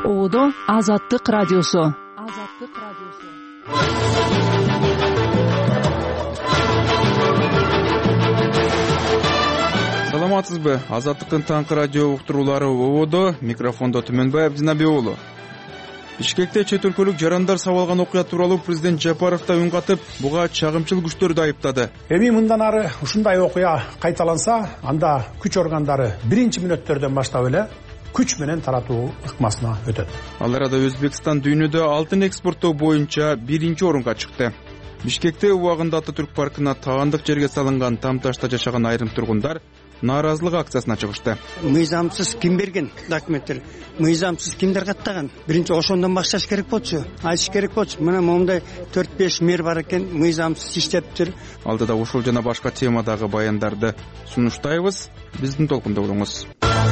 Ободо Азаттык радиосу. Саламатсызбы? Азаттыктын таңкы радио уктуруулары Ободо, микрофондо Түмөнбай Абдинабек уулу. Бишкекте чет өлкөлүк жарандар сабалган окуя тууралуу президент Жапаров да үн катып, буга чагымчыл күчтөрдү айыптады. Эми мындан ары ушундай окуя кайталанса, анда күч органдары биринчи мүнөттөрдөн баштап эле күч менен таратуу ыкмасына өтөт. Ал арада Өзбекстан дүйнөдө алтын экспорттоо боюнча биринчи орунга чыкты. Бишкекте убагында Ататүрк паркына таандык жерге салынган тамташта жашаган айрым тургундар нааразылык акциясына чыгышты. Мыйзамсыз ким берген документтер? Мыйзамсыз кимдер каттаган? Биринчи ошондон башташ керек болчу. Айтыш керек болчу. Мына момундай 4-5 мэр бар экен, мыйзамсыз иштептир. Алдыда ушул жана башка темадагы баяндарды сунуштайбыз. Биздин толкунда болуңуз.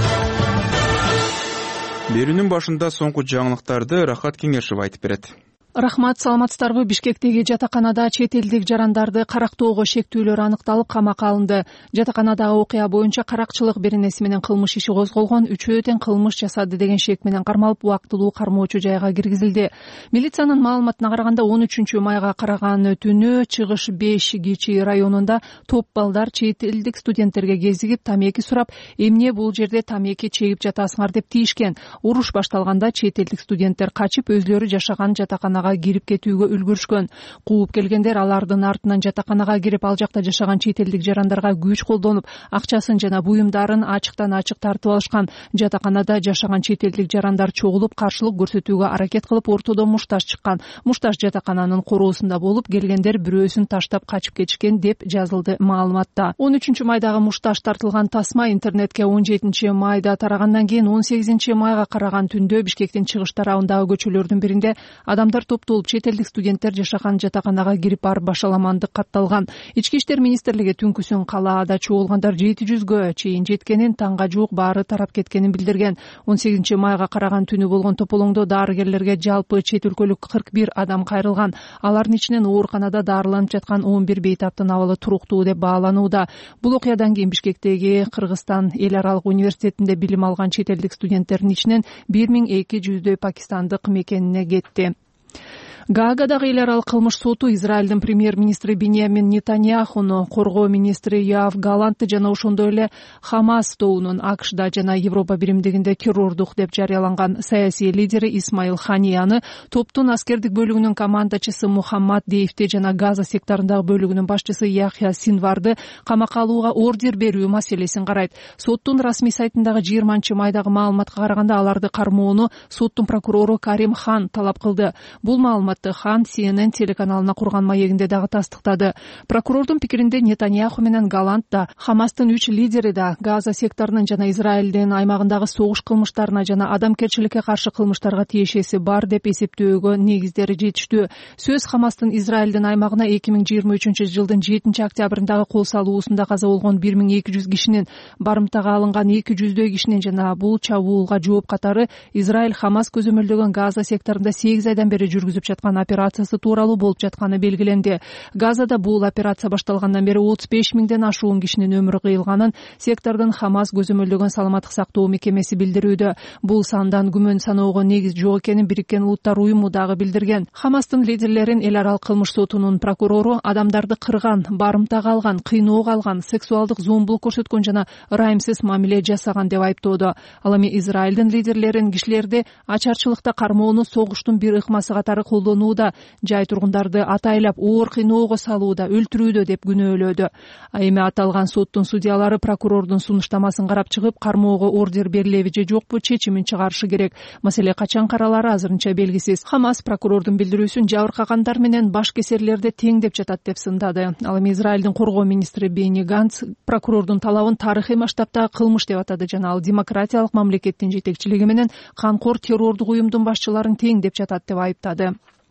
Берүүнүн башында соңку жаңылыктарды Рахат Кеңешев айтып берет. Рахмат, саламатсыздарбы? Бишкектеги жатаканада чет элдик жарандарды карактоого шектүүлөр аныкталып, камакка алынды. Жатаканадагы окуя боюнча каракчылык беренеси менен кылмыш иши козголгон, үчөө тең кылмыш жасады деген шек менен кармалып, убактылуу кармоочу жайга киргизилди. Милициянын маалыматына караганда 13 майга караган түнү Чыгыш 5 Кичи районунда топ балдар чет элдик студенттерге кезигип, тамеки сурап, эмне бул жерде тамеки чегип жатасыңар деп тийишкен. Уруш башталганда чет элдик студенттер качып, өзлөрү жашаган жатаканага кирип кетүүгө үлгүрүшкөн. Кууп келгендер алардын артынан жатаканага кирип, ал жакта жашаган чет элдик жарандарга күч колдонуп, акчасын жана буюмдарын ачыктан ачык тартып алышкан. Жатаканада жашаган чет элдик жарандар чогулуп, каршылык көрсөтүүгө аракет кылып, ортодо мушташ чыккан. Мушташ жатакананын короосунда болуп, келгендер бирөөсүн таштап качып кетишкен деп жазылды маалыматта. 13 майдагы мушташ тартылган тасма интернетке 17 майда тарагандан кийин 18 майга караган түндө Бишкектин чыгыш тарабындагы көчөлөрдүн биринде адамдар топтолуп, чет элдик студенттер жашаган жатаканага кирип барып башаламандык катталган. Ички иштер министрлиги түнкүсүн калаада чогулгандар 700гө чейин жеткенин, таңга жуук баары тарап кеткенин билдирген. 18 майга караган түнү болгон тополоңдо дарыгерлерге жалпы чет өлкөлүк 41 адам кайрылган. Алардын ичинен ооруканада дарыланып жаткан 11 бейтаптын абалы туруктуу деп бааланууда. Бул окуядан кийин Бишкектеги Кыргызстан эл аралык университетинде билим алган чет элдик студенттердин ичинен 1200дөй пакистандык мекенине кетти. Гаагадагы эл аралык кылмыш соту Израилдин премьер-министри Биньямин Нетаньяхуну, коргоо министри Йоав Галантты жана ошондой эле Хамас тобунун АКШда жана Европа биримдигинде террордук деп жарыяланган саясий лидери Исмаил Ханияны, топтун аскердик бөлүгүнүн командачысы Мухаммад Дейфти жана Газа секторундагы бөлүгүнүн башчысы Яхья Синварды камакка алууга ордер берүү маселесин карайт. Соттун расмий сайтындагы 20 майдагы маалыматка караганда, аларды кармоону соттун прокурору Карим Хан талап кылды. Бул маалымат Хан CNN телеканалына курган маегинде дагы тастыктады. Прокурордун пикиринде Нетаньяху менен Галант да, Хамастын 3 лидери да Газа секторунун жана Израилдин аймагындагы согуш кылмыштарына жана адамгерчиликке каршы кылмыштарга тиешеси бар деп эсептөөгө негиздери жетиштүү. Сөз Хамастын Израилдин аймагына 2023 жылдын 7 октябрындагы кол салуусунда каза болгон 1200 кишинин, барымтага алынган 200дөй кишинин жана бул чабуулга жооп катары Израиль Хамас көзөмөлдөгөн Газа секторунда 8 айдан бери жүргүзүп жаткан операциясы тууралуу болуп жатканы белгиленди. Газада бул операция башталгандан бери 35 миңден ашуун кишинин өмүрү кыйылганын сектордун Хамас көзөмөлдөгөн саламаттык сактоо мекемеси билдирүүдө. Бул сандан күмөн саноого негиз жок экенин Бириккен Улуттар уюму дагы билдирген. Хамастын лидерлерин эл аралык кылмыш сотунун прокурору адамдарды кырган, барымтага алган, кыйноого алган, сексуалдык зомбулук көрсөткөн жана ырайымсыз мамиле жасаган деп айыптоодо. Ал эми Израилдин лидерлерин кишилерди ачарчылыкта кармоону согуштун бир ыкмасы катары колдонууда, жай тургундарды атайлап оор кыйноого салууда, өлтүрүүдө деп күнөөлөөдө. Эми аталган соттун судьялары прокурордун сунуштамасын карап чыгып, кармоого ордер берилеби же жокпу чечимин чыгарышы керек. Маселе качан каралары азырынча белгисиз. Хамас прокурордун билдирүүсүн жабыркагандар менен баш кесерлерди тең деп жатат деп сындады. Ал эми Израилдин коргоо министри Бени Ганц прокурордун талабын тарыхый масштабтагы кылмыш деп атады жана ал демократиялык мамлекеттин жетекчилиги менен канкор террордук уюмдун башчыларын тең деп жатат деп айыптады.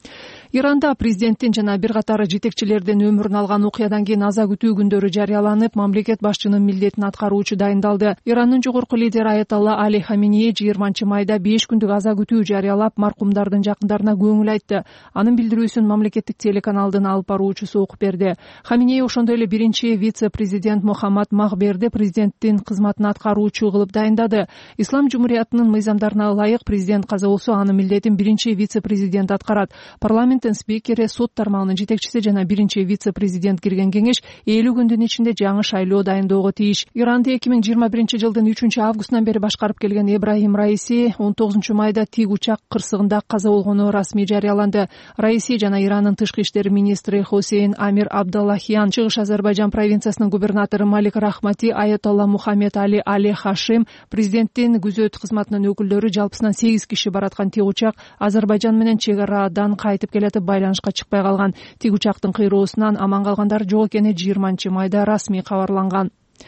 Иранда президенттин жана бир катар жетекчилердин өмүрүн алган окуядан кийин аза күтүү күндөрү жарыяланып, мамлекет башчынын милдетин аткаруучу дайындалды. Ирандын жогорку лидери Аятолла Али Хаминеи 20 майда 5 күндүк аза күтүү жарыялап, маркумдардын жакындарына көңүл айтты. Анын билдирүүсүн мамлекеттик телеканалдын алып баруучусу окуп берди. Хаминеи ошондой эле биринчи вице-президент Мухаммад Махберди президенттин кызматын аткаруучу кылып дайындады. Ислам жумуриятынын мыйзамдарына ылайык президент каза болсо, анын милдетин биринчи вице-президент аткарат. Парламенттин спикери, сот тармагынын жетекчиси жана биринчи вице-президент кирген кеңеш 50 күндүн ичинде жаңы шайлоо дайындоого тийиш. Иранды 2021 жылдын 3-августунан бери башкарып келген Ибрахим Раиси 19 майда тик учак кырсыгында каза болгону расмий жарыяланды. Раиси жана Ирандын тышкы иштер министри Хусейн Амир Абдаллахиян, Чыгыш Азербайжан провинциясынын губернатору Малик Рахмати, Аятолла Мухаммед Али Хашим, президенттин күзөт кызматынын өкүлдөрү, жалпысынан 8 киши бараткан тик учак Азербайжан менен чек арадан кайтып келатып байланышка чыкпай калган. Тик учактын кыйроосунан аман калгандар жок экени 20 майда расмий кабарланган.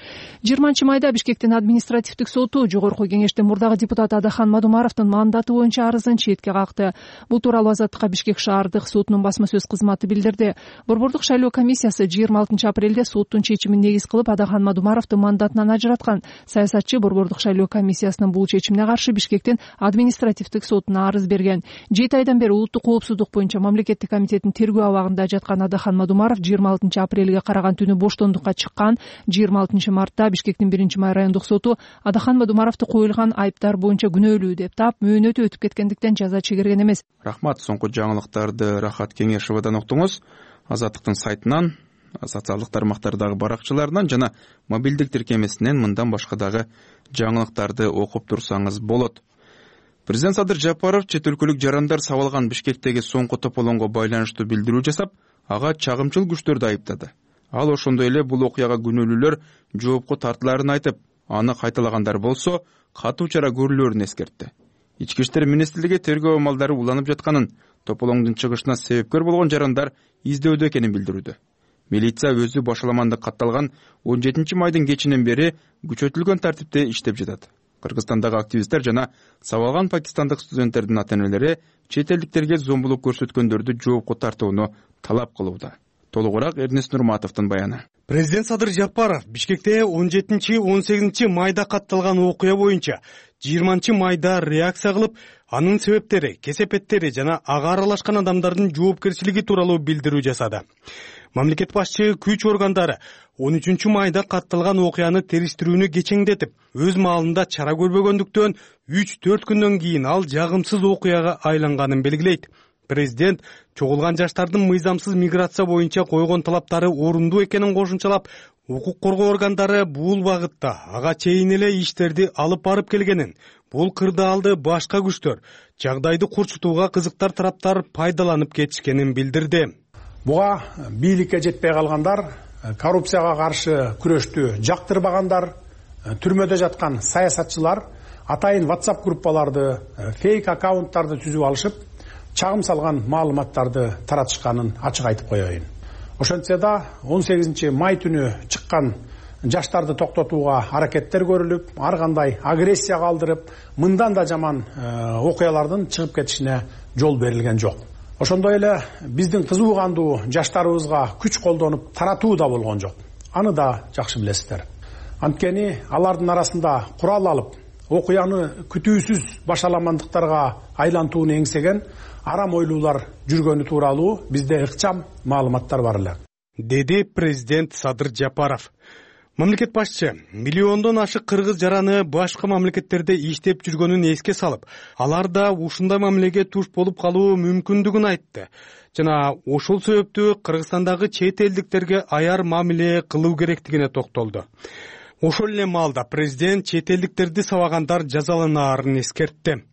20 майда Бишкектин административдик соту жогорку кеңештин мурдагы депутаты Адахан Мадумаровдун мандаты боюнча арызын четке какты. Бул тууралуу Азаттыкка Бишкек шаардык сотунун басма сөз кызматы билдирди. Борбордук шайлоо комиссиясы 26 апрелде соттун чечимин негиз кылып Адахан Мадумаровду мандатынан ажыраткан. Саясатчы борбордук шайлоо комиссиясынын бул чечимине каршы Бишкектин административдик сотуна арыз берген. 7 айдан бери улуттук коопсуздук боюнча мамлекеттик комитеттин тергөө абагында жаткан Адахан Мадумаров 26 апрелге караган түнү боштондукка чыккан. 26 мартта Бишкектин 1-май райондук соту Адахан Мадумаровду коюлган айыптар боюнча күнөөлүү деп таап, мөөнөтү өтүп кеткендиктен жаза чегерген эмес. Рахмат. Соңку жаңылыктарды Рахат Кеңешевадан уктуңуз. Азаттыктын сайтынан, социалдык тармактардагы баракчаларынан жана мобилдик тиркемесинен мындан башка дагы жаңылыктарды окуп турсаңыз болот. Президент Садыр Жапаров чет өлкөлүк жарандар сабалган Бишкектеги соңку тополоңго байланыштуу билдирүү жасап, ага чагымчыл күчтөрдү айыптады. Ал ошондой эле бул окуяга күнөөлүүлөр жоопко тартыларын айтып, аны кайталагандар болсо катуу чара көрүлөрүн эскертти. Ички иштер министрлиги тергөө амалдары уланып жатканын, тополоңдун чыгышына себепкер болгон жарандар издөөдө экенин билдирүүдө. Милиция өзү башаламандык катталган 17 майдын кечинен бери күчөтүлгөн тартипте иштеп жатат. Кыргызстандагы активисттер жана сабалган пакистандык студенттердин ата-энелери чет элдиктерге зомбулук көрсөткөндөрдү жоопко тартууну талап кылууда. Толугураак Эрнест Нурматовдун баяны. Президент Садыр Жапаров Бишкекте 17-18 майда катталган окуя боюнча 20 майда реакция кылып, анын себептери, кесепеттери жана ага аралашкан адамдардын жоопкерчилиги тууралуу билдирүү жасады. Мамлекет башчы күч органдары 13 майда катталган окуяны териштирүүнү кечеңдетип, өз маалында чара көрбөгөндүктөн 3-4 күндөн кийин ал жагымсыз окуяга айланганын белгилейт. Президент чогулган жаштардын мыйзамсыз миграция боюнча койгон талаптары орундуу экенин кошумчалап, укук коргоо органдары бул багытта ага чейин эле иштерди алып барып келгенин, бул кырдаалды башка күчтөр, жагдайды курчутууга кызыктар тараптар пайдаланып кетишкенин билдирди. Буга бийликке жетпей калгандар, коррупцияга каршы күрөштү жактырбагандар, түрмөдө жаткан саясатчылар атайын WhatsApp группаларды, фейк аккаунттарды түзүп алышып, чагым салган маалыматтарды таратышканын ачык айтып коеюн. Ошентсе да 18 май түнү чыккан жаштарды токтотууга аракеттер көрүлүп, ар кандай агрессия калтырып, мындан да жаман окуялардын чыгып кетишине жол берилген жок. Ошондой эле биздин кызуу кандуу жаштарыбызга күч колдонуп таратуу да болгон жок. Аны да жакшы билесиздер. Анткени алардын арасында курал алып, окуяны күтүүсүз башаламандыктарга айлантууну эңсеген арам ойлуулар жүргөнү тууралуу бизде ыкчам маалыматтар бар эле, деди президент Садыр Жапаров. Мамлекет башчы миллиондон ашык кыргыз жараны башка мамлекеттерде иштеп жүргөнүн эске салып, алар да ушундай мамилеге туш болуп калуу мүмкүндүгүн айтты. Жана ошол себептүү Кыргызстандагы чет элдиктерге аяр мамиле кылуу керектигине токтолду. Ошол эле маалда президент чет элдиктерди сабагандар жазаланаарын эскертти.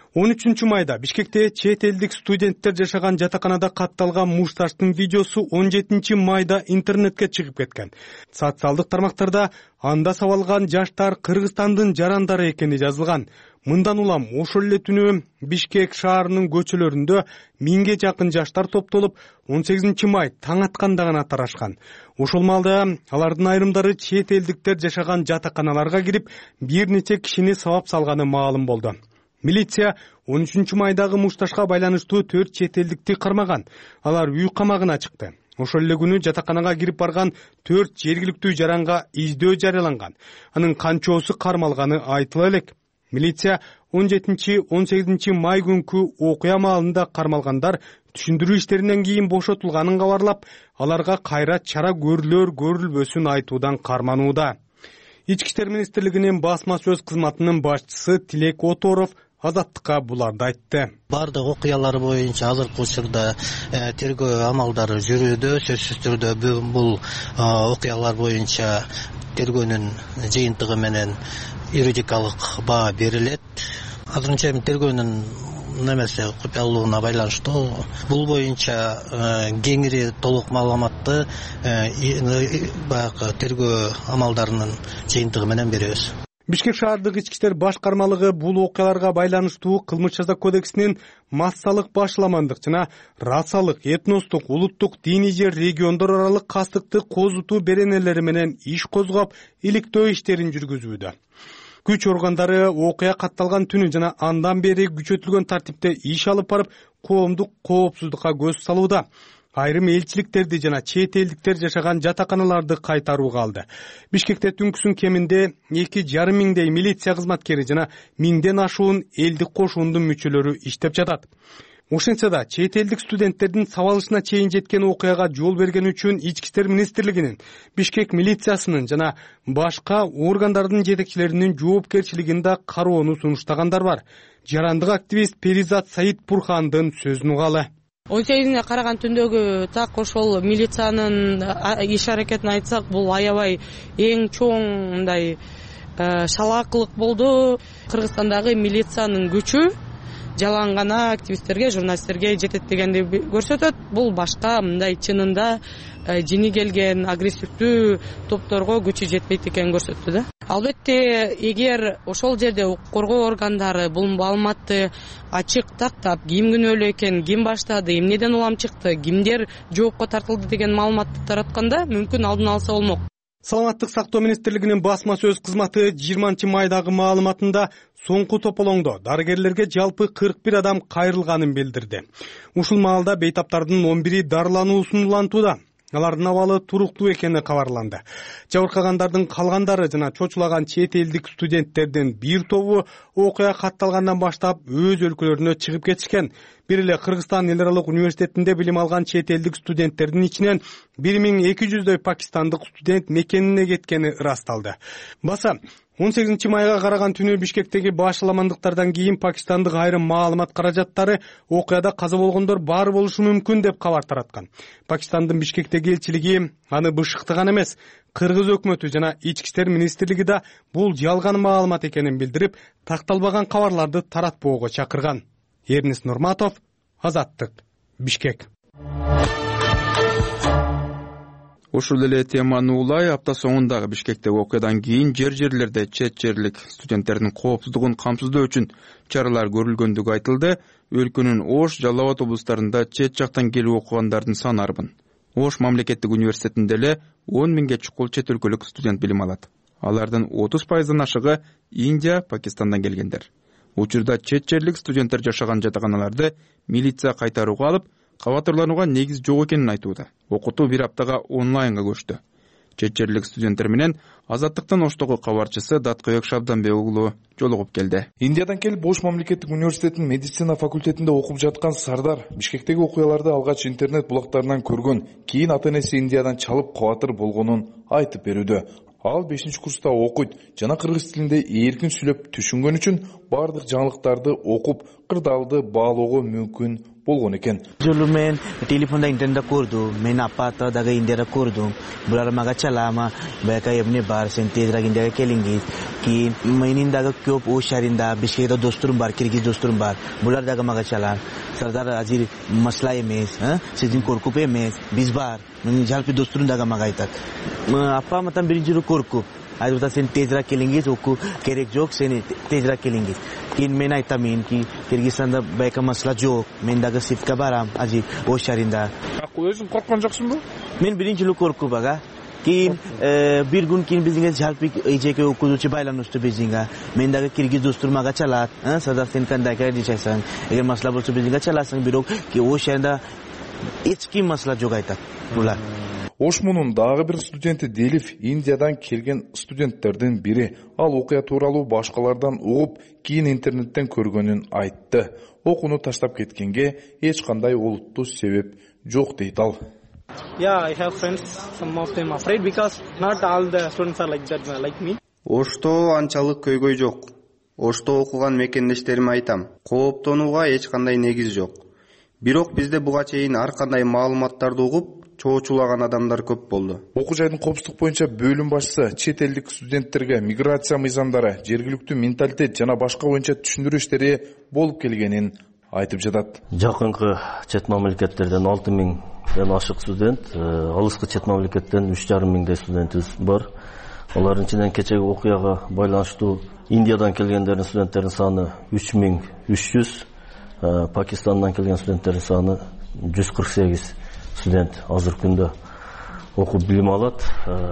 13 майда Бишкекте чет элдик студенттер жашаган жатаканада катталган мушташтын видеосу 17 майда интернетке чыгып кеткен. Социалдык тармактарда анда сабалган жаштар Кыргызстандын жарандары экени жазылган. Мындан улам ошол эле түнү Бишкек шаарынын көчөлөрүндө 1000ге жакын жаштар топтолуп 18 май таң атканда гана тарашкан. Ошол маалда алардын айрымдары чет элдиктер жашаган жатаканаларга кирип, бир нече кишини сабап салганы маалым болду. Милиция 13 майдагы мушташка байланыштуу 4 чет элдикти кармаган. Алар үй камагына чыкты. Ошол эле күнү жатаканага кирип барган 4 жергиликтүү жаранга издөө жарыяланган. Анын канчоосу кармалганы айтыла элек. Милиция 17-18 май күнкү окуя маалында кармалгандар түшүндүрүү иштеринен кийин бошотулганын кабарлап, аларга кайра чара көрүлөр-көрүлбөсүн айтуудан карманууда. Ички иштер министрлигинин басма сөз кызматынын башчысы Тилек Оторов Азаттыкка буларды айтты. Бардык окуялар боюнча азыркы учурда тергөө амалдары жүрүүдө, сөзсүз түрдө бул окуялар боюнча тергөөнүн жыйынтыгы менен юридикалык баа берилет. Азырынча тергөөнүн немесе купуялуулугуна байланыштуу бул боюнча кеңири толук маалыматты баягы тергөө амалдарынын жыйынтыгы менен беребиз. Бишкек шаардык ички иштер башкармалыгы бул окуяларга байланыштуу кылмыш жаза кодексинин массалык башаламандык жана расалык, этностук, улуттук, диний же региондор аралык кастыкты козутуу беренелери менен иш козгоп, иликтөө иштерин жүргүзүүдө. Күч органдары окуя катталган түнү жана андан бери күчөтүлгөн тартипте иш алып барып, коомдук коопсуздукка көз салууда. Айрым элчиликтерди жана чет элдиктер жашаган жатаканаларды кайтарууга алды. Бишкекте түнкүсүн кеминде 2,5 миңдей милиция кызматкери жана 1000ден ашуун элдик кошуундун мүчөлөрү иштеп жатат. Ошентсе да чет элдик студенттердин сабалышына чейин жеткен окуяга жол берген үчүн Ички иштер министрлигинин, Бишкек милициясынын жана башка органдардын жетекчилеринин жоопкерчилигин да кароону сунуштагандар бар. Жарандык активист Перизат Саидпурхандын сөзүн угалы. 18-не караган түндөгү так ошол милициянын иш аракетин айтсак, бул аябай эң чоң мындай шалаакылык болду. Кыргызстандагы милициянын күчү жалаң гана активисттерге, журналисттерге жетет дегенди көрсөтөт. Бул башка мындай чынында жини келген агрессивдүү топторго күчү жетпейт экенин көрсөттү да. Албетте, эгер ошол жерде укук коргоо органдары бул маалыматты ачык тактап, ким күнөөлүү экен, ким баштады, эмнеден улам чыкты, кимдер жоопко тартылды деген маалыматты таратканда мүмкүн алдын алса болмок. Саламаттык сактоо министрлигинин басма сөз кызматы 20 майдагы маалыматында соңку тополоңдо дарыгерлерге жалпы 41 адам кайрылганын билдирди. Ушул маалда бейтаптардын 11 дарылануусун улантууда. Алардын абалы туруктуу экени кабарланды. Жабыркагандардын калгандары жана чочулаган чет элдик студенттердин бир тобу окуя катталгандан баштап өз өлкөлөрүнө чыгып кетишкен. Бир эле Кыргызстан эл аралык университетинде билим алган чет элдик студенттердин ичинен 1200дөй пакистандык студент мекенине кеткени ырасталды. Баса 18 майга караган түнү Бишкектеги башаламандыктардан кийин пакистандык айрым маалымат каражаттары окуяда каза болгондор бар болушу мүмкүн деп кабар тараткан. Пакистандын Бишкектеги элчилиги аны бышыктаган эмес, Кыргыз өкмөтү жана Ички иштер министрлиги да бул жалган маалымат экенин билдирип, такталбаган кабарларды таратпоого чакырган. Эрнис Нурматов, Азаттык, Бишкек. Ушул эле теманы улай апта соңундагы Бишкектеги окуядан кийин жерлерде чет жерлик студенттердин коопсуздугун камсыздоо үчүн чаралар көрүлгөндүгү айтылды. Өлкөнүн Ош, Жалал Абад облустарында чет жактан келип окугандардын саны арбын. Ош мамлекеттик университетинде эле 10 миңге чукул чет өлкөлүк студент билим алат. Алардын 30%-дан ашыгы Индия, Пакистандан келгендер. Учурда чет жерлик студенттер жашаган жатаканаларды милиция кайтарууга алып, кабатырланууга негиз жок экенин айтууда. Окутуу бир аптага онлайнга көчтү. Чет жерлик студенттер менен Азаттыктын Оштогу кабарчысы Даткоек Шабданбек уулу жолугуп келди. Индиядан келип Ош мамлекеттик университетинин медицина факультетинде окуп жаткан Сардар Бишкектеги окуяларды алгач интернет булактарынан көргөн, кийин ата-энеси Индиядан чалып кабатыр болгонун айтып берүүдө. Ал 5-курста окуйт жана кыргыз тилинде эркин сүйлөп түшүнгөн үчүн бардык жаңылыктарды окуп, кырдаалды баалоого мүмкүн болгон экен. Мен телефонда интернетте көрдүм, мен апата дагы Индияда көрдүм. Булар мага чалама, бака эмне бар, сен тезирээк Индияга келиңиз. Кийин менин дагы көп Ош шаарында, Бишкекте досторум бар, киргиз досторум бар. Булар дагы мага чалат. Сардар азыр масла эмес, сиздин коркуп эмес, биз бар. Менин жалпы досторум дагы мага айтат. Апаматан биринчи жолу коркуп, айрда сен тезирээк келиңиз, оку керек жок, сен тезирээк келиңиз. Кийин мен айтамын ки Кыргызстанда байка масла жок, мен дагы сыртка барам, азыр Ош шаарында. Өзүң корккон жоксуңбу? Мен биринчи жолу коркуп ага. Keyin bir gün keyin bizga jalpik ejeki o'quvchi baylanishdi bizga. Mendagi kirgiz dosturmaga chalat. Sadaqtin qanday deysan. Agar masala bo'lsa bizga chalasang, biroq ki o'sha yerda hech kim masala yo'q aytadi bular. Ошмунун дагы бир студенти Делиф Индиядан келген студенттердин бири. Ал окуя тууралуу башкалардан угуп, кийин интернеттен көргөнүн айтты. Окууну таштап кеткенге эч кандай олуттуу себеп жок дейт ал. Yeah, I have friends. Some of them afraid because not all the students are like that, like me. Ошто анчалык көйгөй жок. Ошто окуган мекендештериме айтам. Кооптонууга эч кандай негиз жок. Бирок бизде буга чейин ар кандай маалыматтарды угуп, чоочулаган адамдар көп болду. Окуу жайдын коопсуздук боюнча бөлүм башчысы чет элдик студенттерге миграция мыйзамдары, жергиликтүү менталитет жана башка боюнча түшүндүрүү иштери болуп келгенин айтып жатат. Жакынкы чет мамлекеттерден 6000ден ашык студент, алыскы чет мамлекеттен 3500 студентибиз бар. Алардын ичинен кечеги окуяга байланыштуу Индиядан келгендердин студенттердин саны 3300, Пакистандан келген студенттердин саны 148 студент азыркы күндө окуп билим алат.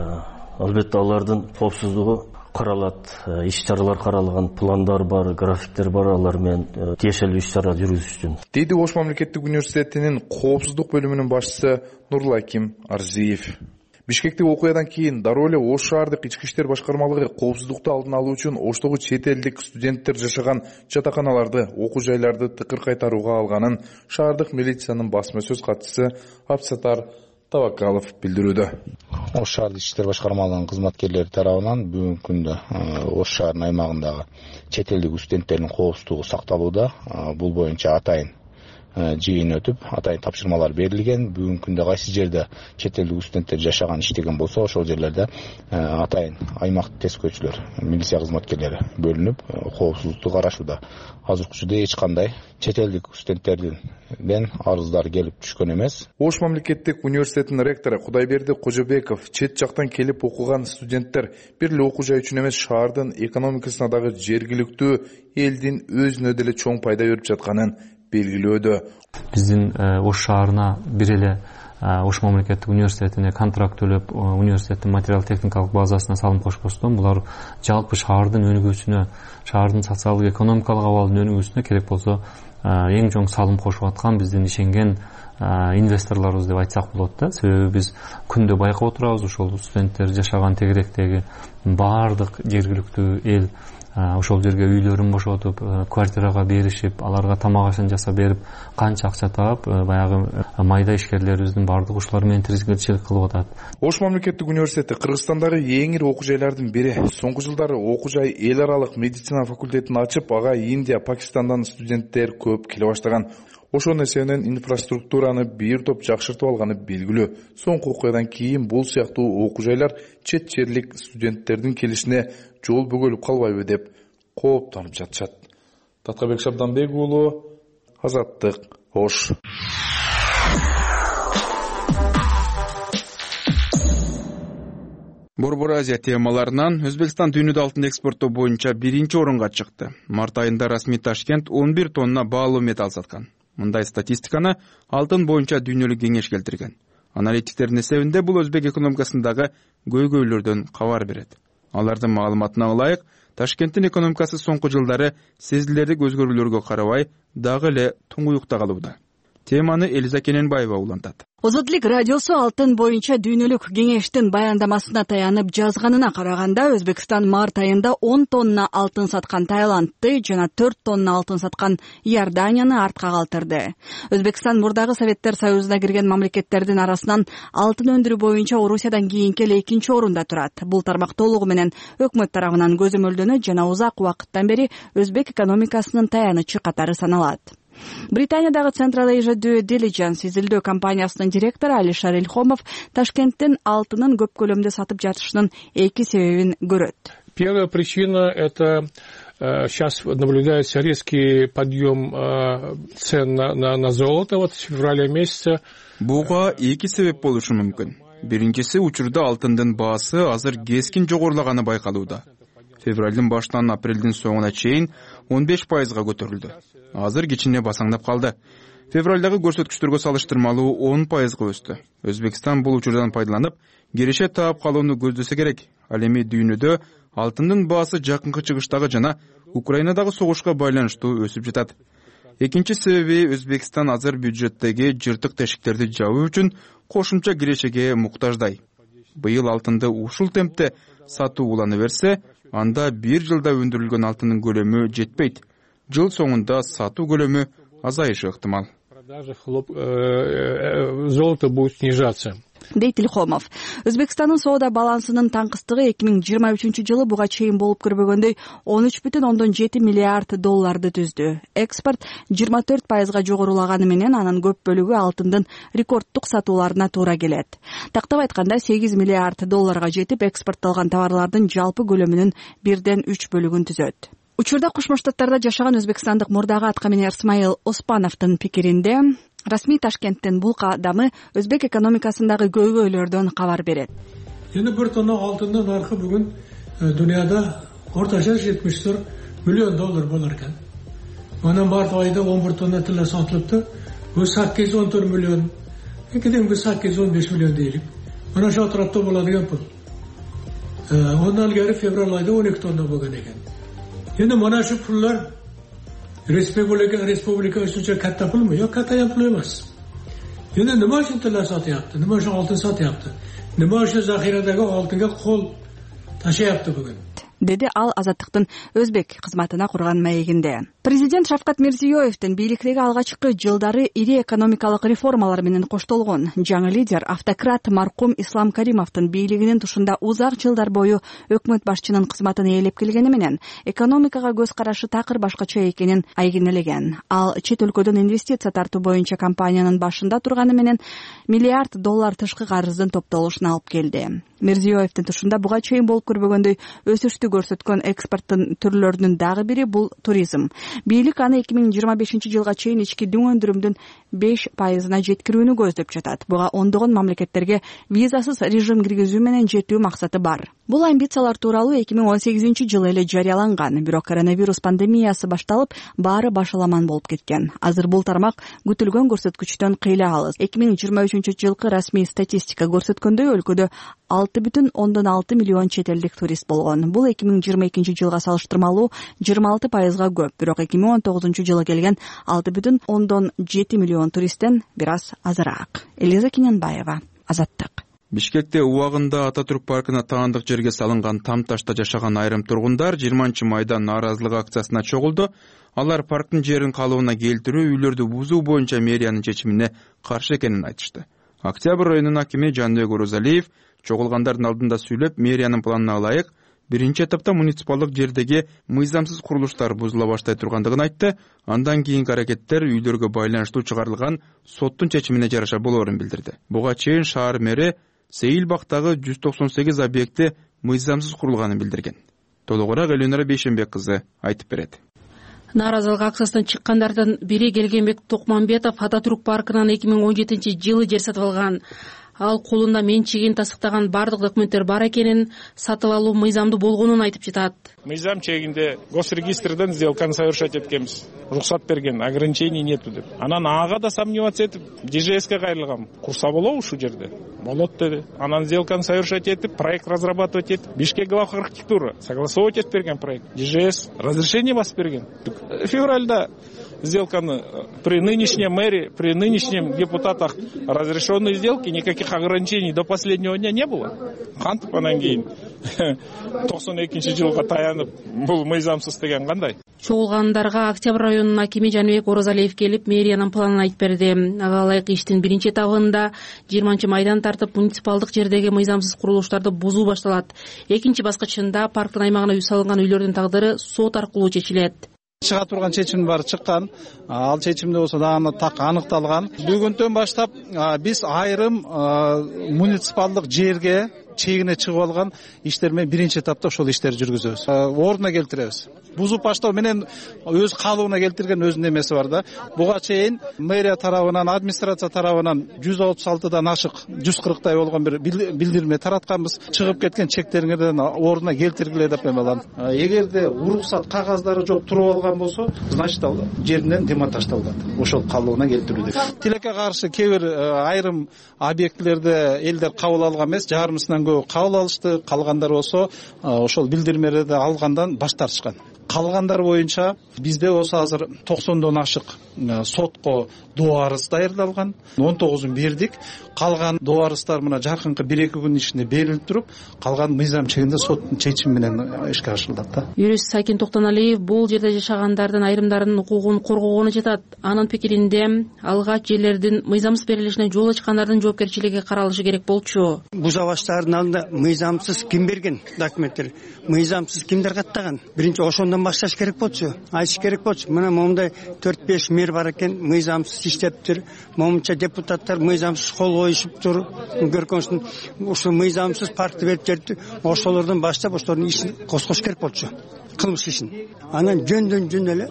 Албетте алардын коопсуздугу каралат, иш-чаралар каралган, пландар бар, графиктер бар, алар менен тиешелүү иш-чара жүргүзүш үчүн. Деди Ош мамлекеттик университетинин коопсуздук бөлүмүнүн башчысы Нурлаким Арзиев. Бишкектеги окуядан кийин дароо эле Ош шаардык ички иштер башкармалыгы коопсуздукту алдын алуу үчүн Оштогу чет элдик студенттер жашаган жатаканаларды, окуу жайларды тыкыр кайтарууга алганын шаардык милициянын басма сөз катчысы Абсатар Табакалов билдирүүдө. Ош шаардык ички иштер башкармалыгынын кызматкерлери тарабынан бүгүнкү күндө Ош шаарынын аймагындагы чет элдик студенттердин коопсуздугу сакталууда. Бул боюнча атайын жыйын өтүп, атайын тапшырмалар берилген. Бүгүнкү күндө кайсы жерде чет элдик студенттер жашаган, иштеген болсо, ошол жерлерде атайын аймактык тескөөчүлөр, милиция кызматкерлери бөлүнүп, коопсуздукту карашууда. Азыркы учурда эч кандай чет элдик студенттерден арыздар келип түшкөн эмес. Ош мамлекеттик университетинин ректору Кудайберди Кожобеков чет жактан келип окуган студенттер бир эле окуу жай үчүн эмес, шаардын экономикасына дагы жергиликтүү элдин өзүнө деле чоң пайда берип жатканын белгилөөдө. Биздин Ош шаарына бир эле Ош мамлекеттик университетине контракт төлөп, университеттин материал техникалык базасына салым кошпостон, булар жалпы шаардын өнүгүүсүнө, шаардын социалдык экономикалык абалынын өнүгүүсүнө керек болсо эң чоң салым кошуп аткан биздин ишенген инвесторлорубуз деп айтсак болот да. Себеби биз күндө байкап отурабыз, ошол студенттер жашаган тегеректеги баардык жергиликтүү эл ошол жерге үйлөрүн бошотуп, квартирага беришип, аларга тамак ашын жасап берип, канча акча таап, баягы майда ишкерлерибиздин баардык ушулар менен тиричилик кылып атат. Ош мамлекеттик университети Кыргызстандагы эң ири окуу жайлардын бири. Соңку жылдары окуу жай эл аралык медицина факультетин ачып, ага Индия, Пакистандан студенттер көп келе баштаган. Ошонун эсебинен инфраструктураны бир топ жакшыртып алганы белгилүү. Соңку окуядан кийин бул сыяктуу окуу жайлар чет жерлик студенттердин келишине жол бөгөлүп калбайбы деп кооптонуп жатышат. Таткабек Шабданбек уулу, Азаттык, Ош. Борбор Азия темаларынан Өзбекстан дүйнөдө алтын экспорттоо боюнча биринчи орунга чыкты. Март айында расмий Ташкент 11 тонна баалуу металл саткан. Мындай статистиканы алтын боюнча дүйнөлүк кеңеш келтирген. Аналитиктердин эсебинде бул өзбек экономикасындагы көйгөйлөрдөн кабар берет. Алардын маалыматына ылайык, Ташкенттин экономикасы соңку жылдары сезилерлик өзгөрүүлөргө карабай дагы эле туңуюкта калууда. Теманы Элиза Кененбаева улантат. Озодлук радиосу алтын боюнча дүйнөлүк кеңештин баяндамасына таянып жазганына караганда, Өзбекстан март айында 10 тонна алтын саткан Таиландты жана 4 тонна алтын саткан Иорданияны артка калтырды. Өзбекстан мурдагы Советтер Союзуна кирген мамлекеттердин арасынан алтын өндүрүү боюнча Орусиядан кийинки эле 2-нчи орунда турат. Бул тармак толугу менен өкмөт тарабынан көзөмөлдөнөт жана узак убакыттан бери өзбек экономикасынын таянычы катары саналат. Британиядагы Central Asia Due Diligence изилдөө компаниясынын директору Алишер Ильхомов Ташкенттин алтынын көп көлөмдө сатып жатышынын эки себебин көрөт. Первая причина — это сейчас наблюдается резкий подъем цен на золото вот с февраля месяца. Буга эки себеп болушу мүмкүн. Биринчиси, учурда алтындын баасы азыр кескин жогорулаганы байкалууда. Февралдын башынан апрелдин соңуна чейин 15%га көтөрүлдү. Азыр кичине басаңдап калды. Февралдагы көрсөткүчтөргө салыштырмалуу 10% өстү. Өзбекстан бул учурдан пайдаланып, киреше таап калууну көздөсө керек. Ал эми дүйнөдө алтындын баасы жакынкы чыгыштагы жана Украинадагы согушка байланыштуу өсүп жатат. Экинчи себеби Өзбекстан азыр бюджеттеги жыртык тешиктерди жабуу үчүн кошумча кирешеге муктаждай. Быйыл алтынды ушул темпте сатуу улана берсе, анда бир жылда өндүрүлгөн алтындын көлөмү жетпейт. Жыл соңунда сатуу көлөмү азайышы ыктымал. Золото будет снижаться. Дейт Илхомов. Өзбекстандын соода балансынын таңкыстыгы 2023 жылы буга чейин болуп көрбөгөндөй 13,7 миллиард долларды түздү. Экспорт 24% жогорулаганы менен анын көп бөлүгү алтындын рекорддук сатууларына туура келет. Тактап айтканда 8 миллиард долларга жетип, экспортталган товарлардын жалпы көлөмүнүн 1/3 бөлүгүн түзөт. Учурда Кошмо Штаттарда жашаган өзбекстандык мурдагы аткаминер Исмаил Оспановдун пикиринде, расмий Ташкенттин бул кадамы өзбек экономикасындагы көйгөйлөрдөн кабар берет. Эми бир тонна алтындын наркы бүгүн дүйнөдө орточо 74 миллион доллар болор экен. Анан март айында 11 тонна тиле сатылыпты. Бул 814 миллион. Кедимги 815 миллион дейли. Мына ошо атырапта болот пул. Ондан ilgari февраль айында 12 тонна болгон экен. Эми мына шу пуллар республика үчүн катта пулму? Жок, катта пул эмес. Эми нема үчүн тиле сатыпты? Нема үчүн алтын сатыпты? Нема үчүн захирадагы алтынга кол ташыпты бүгүн? Деди ал Азаттыктын өзбек кызматына курган маегинде. Президент Шавкат Мирзиёевдин бийликтеги алгачкы жылдары ири экономикалык реформалар менен коштолгон. Жаңы лидер автократ маркум Ислам Каримовдун бийлигинин тушунда узак жылдар бою өкмөт башчынын кызматын ээлеп келгени менен экономикага көз карашы такыр башкача экенин айгинелеген. Ал чет өлкөдөн инвестиция тартуу боюнча компаниянын башында турганы менен миллиард доллар тышкы карыздын топтолушуна алып келди. Мирзиёевдин тушунда буга чейин болуп көрбөгөндөй өсүштү көрсөткөн экспорттун түрлөрүнүн дагы бири бул туризм. Бийлик аны 2025 жылга чейин ички дүң өндүрүмдүн 5%-на жеткирүүнү көздөп жатат. Буга ондогон мамлекеттерге визасыз режим киргизүү менен жетүү максаты бар. Бул амбициялар тууралуу 2018 жылы эле жарыяланган, бирок коронавирус пандемиясы башталып, баары башаламан болуп кеткен. Азыр бул тармак күтүлгөн көрсөткүчтөн кыйла алыс. 2023 жылкы расмий статистика көрсөткөндөй өлкөдө 6,6 миллион чет элдик турист болгон. Бул 2022 жылга салыштырмалуу 26%га көп, бирок 2019 жылы келген 6,7 миллион туристтен бир аз азыраак. Элиза Кинянбаева, Азаттык. Бишкекте убагында Ататүрк паркына таандык жерге салынган там ташта жашаган айрым тургундар 20 майда нааразылык акциясына чогулду. Алар парктын жерин калыбына келтирүү, үйлөрдү бузуу боюнча мэриянын чечимине каршы экенин айтышты. Октябрь районунун акими Жанбек Орозалиев чогулгандардын алдында сүйлөп, мэриянын планына ылайык биринчи этапта муниципалдык жердеги мыйзамсыз курулуштар бузула баштай тургандыгын айтты. Андан кийинки аракеттер үйлөргө байланыштуу чыгарылган соттун чечимине жараша болоорун билдирди. Буга чейин шаар мэри Сейилбактагы 198 объекти мыйзамсыз курулганын билдирген. Толугураак Элюнара Бейшенбек кызы айтып берет. Нааразылык акциясынан чыккандардын бири Келгенбек Токмамбетов Ататүрк паркынан 2017 жылы жер сатып алган. Ал колунда менчигин тастыктаган бардык документтер бар экенин, сатып алуу мыйзамдуу болгонун айтып жатат. Мыйзам чегинде госрегистрден сделканы совершать эткенбиз. Рухсат берген, ограничений нету деп. Анан ага да сомневаться этип, ДЖСке кайрылгам. Курса болобу ушул жерде? Болот деди. Анан сделканы совершать этип, проект разрабатывать этип, Бишкек глав архитектура согласовывать этип берген проект. ДЖС разрешение басып берген. Февральда сделканы при нынешнем мэре, при нынешнем депутатах разрешенные сделки, никаких ограничений до последнего дня не было. Кантип анан кийин 92 жылга таянып бул мыйзамсыз деген кандай? Чогулгандарга Октябрь районунун акими Жанбек Орозалиев келип, мэриянын планын айтып берди. Ага ылайык иштин биринчи этабында 20 майдан тартып муниципалдык жердеги мыйзамсыз курулуштарды бузуу башталат. Экинчи баскычында парктын аймагына үй салынган үйлөрдүн тагдыры сот аркылуу чечилет. Чыга турган чечим бар чыккан. Ал чечимде болсо дагы так аныкталган. Бүгүндөн баштап биз айрым муниципалдык жерге чегине чыгып алган иштер менен биринчи этапта ошол иштерди жүргүзөбүз, ордуна келтиребиз. Бузуп баштоо менен өз калыбына келтирген өзүнүн эмеси бар да. Буга чейин мэрия тарабынан, администрация тарабынан 136дан ашык 140тай болгон бир билдирме таратканбыз. Чыгып кеткен чектериңерден ордуна келтиргиле деп эмелам. Эгерде уруксат кагаздары жок туруп алган болсо, значит ал жеринен демонтаждалат. Ошол калыбына келтирүүдө. Тилекке каршы кээ бир айрым объектилерде элдер кабыл алган эмес, жарымысынан көбү кабыл алышты. Калгандар болсо ошол билдирмелерди алгандан баш тартышкан. Калгандар боюнча бизде болсо азыр 90дон ашык сотко доо арыз даярдалган. 19-ун бердик. Калган доо арыздар мына жакынкы 1-2 күн ичинде берилип туруп, калган мыйзам чегинде соттун чечими менен ишке ашырылат да. Юрист Сакин Токтоналиев бул жерде жашагандардын айрымдарынын укугун коргогону жатат. Анын пикиринде алгач жерлердин мыйзамсыз берилишине жол ачкандардын жоопкерчилиги каралышы керек болчу. Бузабаштардын алдында мыйзамсыз ким берген документтер, мыйзамсыз кимдер каттаган? Биринчи ошондон башташ керек болчу. Айтыш керек болчу. Мына момундай 4-5 мэр бар экен, мыйзамсыз иштептир. Момунча депутаттар мыйзамсыз кол коюшуп тур. Көркөнсүн ушул мыйзамсыз паркты берип жерди. Ошолордон баштап ошолордун ишин козгош керек болчу. Кылмыш ишин. Анан жөндөн эле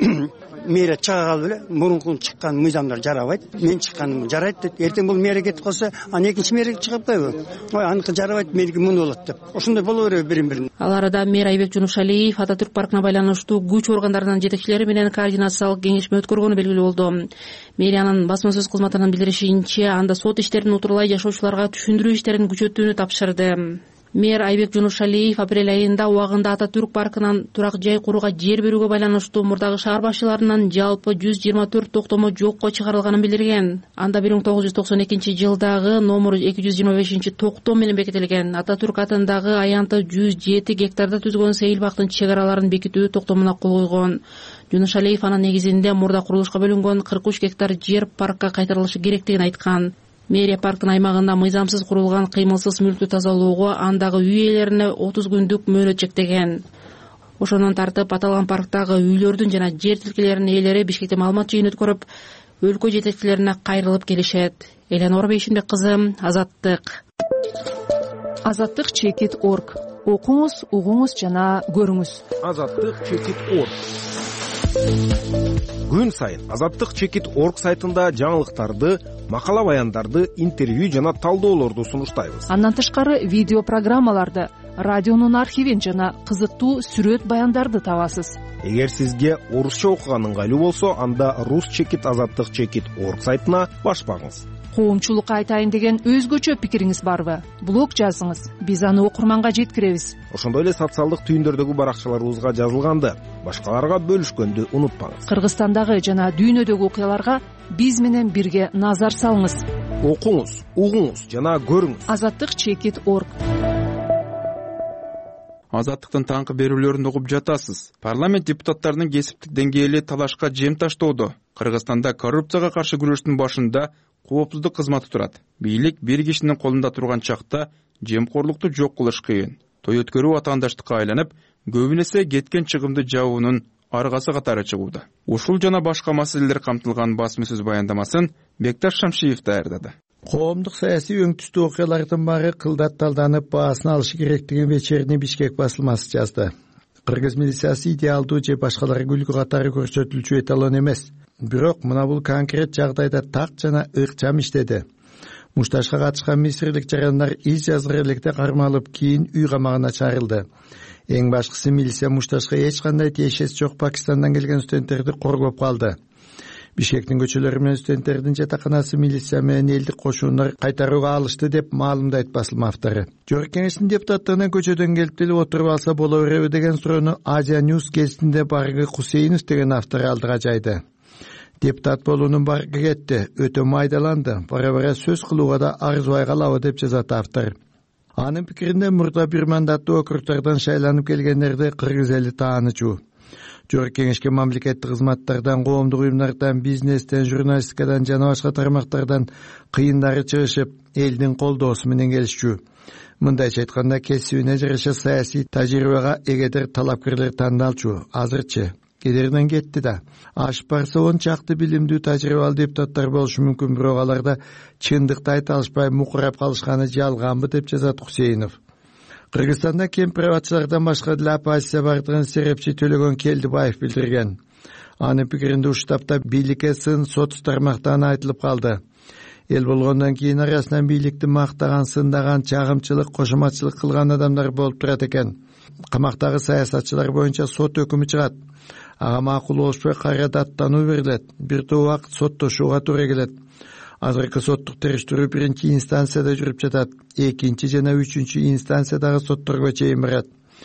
мэрия чыга калып эле мурункун чыккан мыйзамдар жарабайт. Мен чыкканым жарайт деп. Эртең бул мэрия кетип калса, аны экинчи мэрия чыгып койбу? Ой, аныкы жарабайт, меники муну болот деп. Ошондой боло береби бирин-бирин. Ал арада мэр Айбек Жунушалиев Ататүрк паркына байланыштуу күч органдарынын жетекчилери менен координациялык кеңешме өткөргөнү белгилүү болду. Мэриянын басма сөз кызматынын билдиришинче, анда сот иштерин утурлай жашоочуларга түшүндүрүү иштерин күчөтүүнү тапшырды. Мэр Айбек Жунушалиев апрель айында убагында Ататүрк паркынан турак жай курууга жер берүүгө байланыштуу мурдагы шаар башчыларынын жалпы 124 токтому жокко чыгарылганын билдирген. Анда 1992-жылдагы номер 225-токтом менен бекитилген. Ататүрк атындагы аянты 107 гектарда түзгөн сейил бактын чек араларын бекитүү токтомуна кол койгон. Жунушалиев анын негизинде мурда курулушка бөлүнгөн 43 гектар жер паркка кайтарылышы керектигин айткан. Мэрия парктын аймагында мыйзамсыз курулган кыймылсыз мүлктү тазалоого андагы үй ээлерине 30 күндүк мөөнөт чектеген. Ошондон тартып аталган парктагы үйлөрдүн жана жер тилкелеринин ээлери Бишкекте маалымат жыйын өткөрүп, өлкө жетекчилерине кайрылып келишет. Эленор Бейшимбек кызы, Азаттык. Азаттык.org. Окуңуз, угуңуз жана көрүңүз. Азаттык.org. Күн сайын Азаттык.org сайтында жаңылыктарды, макала баяндарды, интервью жана талдоолорду сунуштайбыз. Андан тышкары видео программаларды, радионун архивин жана кызыктуу сүрөт баяндарды табасыз. Эгер сизге орусча окуган ыңгайлуу болсо, анда rus.azattik.org сайтына башпагыңыз. Коомчулукка айтайын деген өзгөчө пикириңиз барбы? Блог жазыңыз, биз аны окурманга жеткиребиз. Ошондой эле социалдык түйүндөрдөгү баракчаларыбызга жазылганды башкаларга бөлүшкөндү унутпаңыз. Кыргызстандагы жана дүйнөдөгү окуяларга биз менен бирге назар салыңыз. Окуңуз, угуңуз жана көрүңүз. Азаттык.org. Азаттыктын таңкы берүүлөрүн угуп жатасыз. Парламент депутаттарынын кесиптик деңгээли талашка жем таштоодо. Кыргызстанда коррупцияга каршы күрөштүн башында коопсуздук кызматы турат. Бийлик бир кишинин колунда турган чакта жемкорлукту жок кылыш кыйын. Той өткөрүү атаандаштыкка айланып, көбүн эсе кеткен чыгымды жабуунун аргасы катары чыгууда. Ушул жана башка маселелер камтылган басма сөз баяндамасын Бекташ Шамшиев даярдады. Коомдук саясий өңтүстүү окуялардын баары кылдат талданып, баасын алышы керектигин вечерний Бишкек басылмасы жазды. Кыргыз милициясы идеалдуу же башкалары үлгү катары көрсөтүлчү эталон эмес. Бирок мына бул конкрет жагдайда так жана ыкчам иштеди. Мушташка катышкан мисирлик жарандар из жазгыр электе кармалып, кийин үй камагына чыгарылды. Эң башкысы милиция Мушташка эч кандай тиешеси жок Пакистандан келген студенттерди коргоп калды. Бишкектин көчөлөрү менен студенттердин жатаканасы милиция менен элдик кошундар кайтарууга алышты деп маалымдайт басылма автору. Жогорку кеңештин депутаттарына көчөдөн келип деле отуруп алса боло береби деген суроону Азия News гезитинде Баргы Хусейинов деген автор алдыга жайды. Депутат болуунун баргы кетти, өтө майдаланды, бара-бара сөз кылууга да арзубай калабы деп жазат автор. Анын пикиринде мурда бир мандаттуу округдардан шайланып келгендерди кыргыз эли таанычу. Жогорку кеңешке мамлекеттик кызматтардан, коомдук уюмдардан, бизнестен, журналистикадан жана башка тармактардан кыйындары чыгышып, элдин колдоосу менен келишчү. Мындайча айтканда, кесибине жараша саясий тажрыйбага эгедер талапкерлер тандалчу. Азырчы кедеринен кетти да. Ашып барса он чакты билимдүү тажрыйбалуу депутаттар болушу мүмкүн, бирок аларда чындыкты айта алышпай мукурап калышканы жалганбы деп жазат Хусейнов. Кыргызстанда кемпир-абатчылардан башка деле оппозиция бардыгын серепчи Төлөгөн Келдибаев билдирген. Анын пикиринде уштапта бийликке сын сот тармактан айтылып калды. Эл болгондон кийин арасынан бийликти мактаган, сындаган, чагымчылык, кошоматчылык кылган адамдар болуп турат экен. Камактагы саясатчылар боюнча сот өкүмү чыгат. Ага макул болушпай кайра даттануу берилет. Бир топ убакыт соттошууга туура келет. Азыркы соттук териштирүү биринчи инстанцияда жүрүп жатат. Экинчи жана үчүнчү инстанциядагы сотторго чейин барат.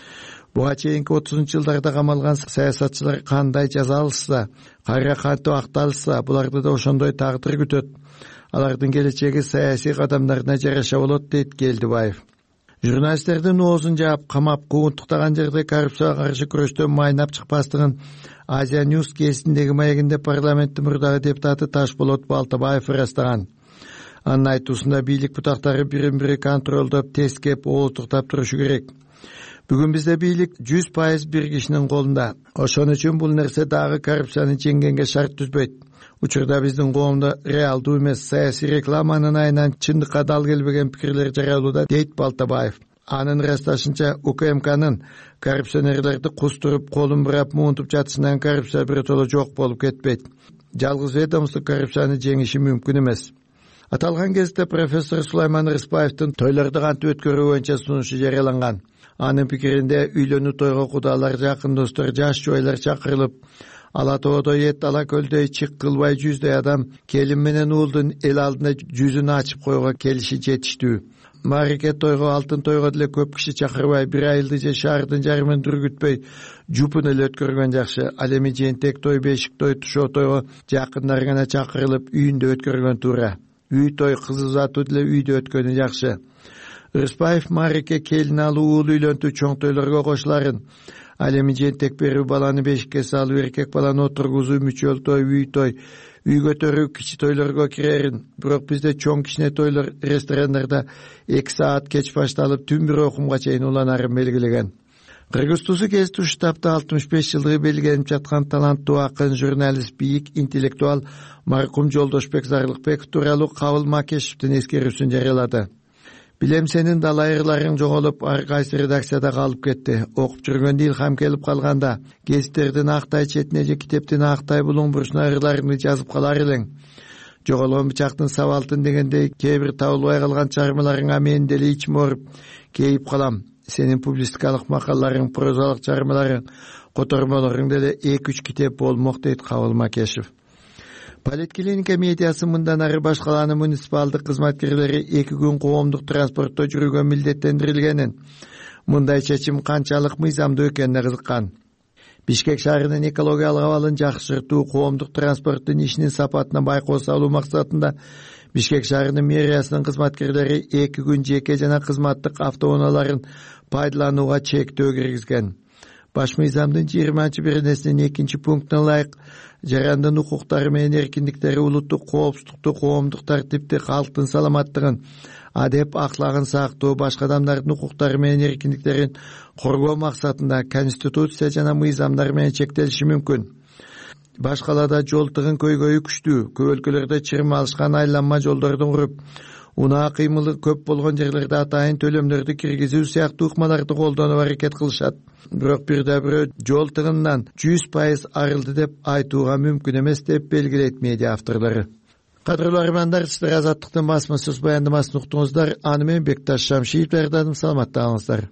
Буга чейинки 30-жылдарда камалган саясатчылар кандай жаза алышса, кайра кантип акталышса, буларды да ошондой тагдыр күтөт. Алардын келечеги саясий кадамдарына жараша болот, дейт Келдибаев. Журналисттердин оозун жаап, камап, куугунтуктаган жерде коррупцияга каршы күрөштөн майнап чыкпастыгын Азия Ньюс кезиндеги маегинде парламенттин мурдагы депутаты Ташболот Балтабаев ырастаган. Анын айтуусунда бийлик бутактары бирин-бири контролдоп, тескеп, ооздуктап турушу керек. Бүгүн бизде бийлик 100% бир кишинин колунда. Ошон үчүн бул нерсе дагы коррупцияны жеңгенге шарт түзбөйт. Учурда биздин коомдо реалдуу эмес саясий рекламанын айынан чындыкка дал келбеген пикирлер жарыялууда, дейт Балтабаев. Анын ырасташынча УКМКнын коррупционерлерди кустуруп, колун бурап, муунтуп жатышынан коррупция биротоло жок болуп кетпейт. Жалгыз ведомство коррупцияны жеңиши мүмкүн эмес. Аталган кезде профессор Сулайман Рыспаевдин тойлорду кантип өткөрүү боюнча сунушу жарыяланган. Анын пикиринде үйлөнүү тойго кудалар, жакын достор, жаш жубайлар чакырылып, Ала тоодо эт, ала көлдөй чык кылбай жүздөй адам келин менен уулдун эл алдында жүзүн ачып койго келиши жетиштүү. Марике тойго, алтын тойго деле көп киши чакырбай, бир айылды же шаардын жарымын дүргүтпөй, жупун эле өткөргөн жакшы. Ал эми жентек той, бешик той, тушоо тойго жакындар гана чакырылып, үйүндө өткөргөн туура. Үй той, кыз узатуу деле үйдө өткөнү жакшы. Рыспаев Марике келин алуу, уул үйлөнтүү, чоң тойлорго кошуларын, ал эми жентек берүү, баланы бешикке салуу, эркек баланы отургузуу, мүчөл той, үй той, үй көтөрүү кичи тойлорго кирерин. Бирок бизде чоң кичине тойлор ресторандарда 2 саат кеч башталып, түн бир окумга чейин уланарын белгилеген. Кыргыз Тузу Кездүү штабта 65 жылдыгы белгиленип жаткан таланттуу акын, журналист, бийик интеллектуал маркум Жолдошбек Зарлыкбеков тууралуу Кабыл Макешевдин эскерүүсүн жарыялады. Билем сенин далайырларың жоголуп, ар кайсы редакцияда калып кетти. Окуп жүргөндө илхам келип калганда, гезиттердин актай четине же китептин актай булуң бурчуна ырларыңды жазып калар элең. Жоголгон бычактын сабалтын дегендей, кээ бир табылбай калган чыгармаларыңа мен деле ичим ооруп, кейип калам. Сенин публистикалык макалаларың, прозалык чыгармаларың, котормолоруң деле 2-3 китеп болмок, дейт Кабыл Макешев. Политклиника медиасы мындан ары башкаланы муниципалдык кызматкерлери 2 күн коомдук транспортто жүрүүгө милдеттендирилгенин, мындай чечим канчалык мыйзамдуу экенине кызыккан. Бишкек шаарынын экологиялык абалын жакшыртуу, коомдук транспорттун ишинин сапатына байкоо салуу максатында Бишкек шаарынын мэриясынын кызматкерлери 2 күн жеке жана кызматтык автоунааларын пайдаланууга чектөө киргизген. Баш мыйзамдын 20-беренесинин 2 пунктуна ылайык жарандын укуктары менен эркиндиктери, улуттук коопсуздукту, коомдук тартипти, калктын саламаттыгын, адеп аклагын сактоо, башка адамдардын укуктары менен эркиндиктерин коргоо максатында конституция жана мыйзамдар менен чектелиши мүмкүн. Башкалада жол тыгын көйгөйү күчтүү, көп өлкөлөрдө чырым алышкан айланма жолдордун куруп, унаа кыймылы көп болгон жерлерде атайын төлөмдөрдү киргизүү сыяктуу ыкмаларды колдонуп аракет кылышат. Бирок бирде бирөө жол тыгынынан 100% арылды деп айтууга мүмкүн эмес, деп белгилейт медиа авторлору. Кадырлуу армандар, сиздер Азаттыктын басма сөз баяндамасын уктуңуздар. Аны менен Бекташ Шамшиев даярдадым. Саламатта калыңыздар.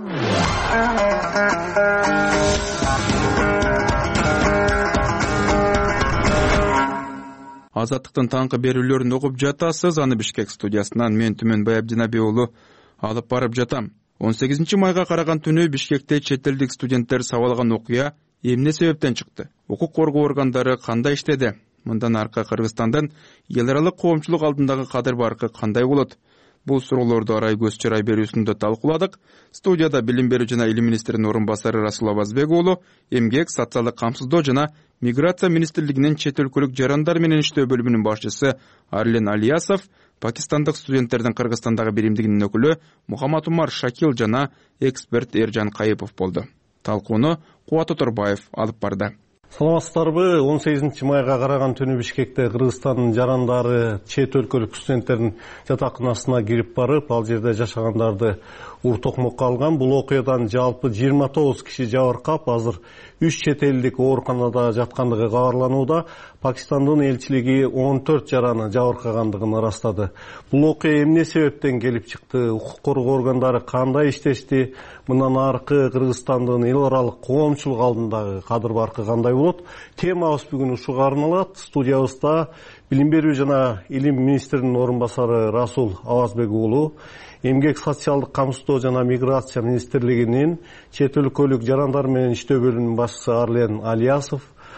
Азаттыктын таңкы берүүлөрүн угуп жатасыз. Аны Бишкек студиясынан мен Түмөнбай Абдинабий уулу алып барып жатам. 18 майга караган түнү Бишкекте чет элдик студенттер сабалган окуя эмне себептен чыкты? Укук коргоо органдары кандай иштеди? Мындан аркы Кыргызстандын эл аралык коомчулук алдындагы кадыр баркы кандай болот? Бул суроолорду арай көз чырай берүүсүндө талкууладык. Студияда билим берүү жана илим министринин орун басары Расул Абазбек уулу, эмгек, социалдык камсыздоо жана миграция министрлигинин чет өлкөлүк жарандар менен иштөө бөлүмүнүн башчысы Арлен Алиясов, пакистандык студенттердин Кыргызстандагы биримдигинин өкүлү Мухаммад Умар Шакил жана эксперт Эржан Кайыпов болду. Талкууну Кубат Оторбаев алып барды. Саламатсыздарбы? 18 майга караган түнү Бишкекте Кыргызстандын жарандары чет өлкөлүк студенттердин жатаканасына кирип барып, ал жерде жашагандарды ур-токмокко алган. Бул окуядан жалпы 29 киши жабыркап, азыр 3 чет элдик ооруканада жаткандыгы кабарланууда. Пакистандын элчилиги 14 жараны жабыркагандыгын ырастады. Бул окуя эмне себептен келип чыкты? Укук коргоо органдары кандай иштешти? Мындан аркы Кыргызстандын эл аралык коомчулук алдындагы кадыр баркы кандай болот? Темабыз бүгүн ушуга арналат. Студиябызда Билим берүү жана илим министринин орун басары Расул Авазбек уулу, Эмгек социалдык камсыздоо жана миграция министрлигинин чет өлкөлүк жарандар менен иштөө бөлүмүнүн башчысы Арлен Алиясов,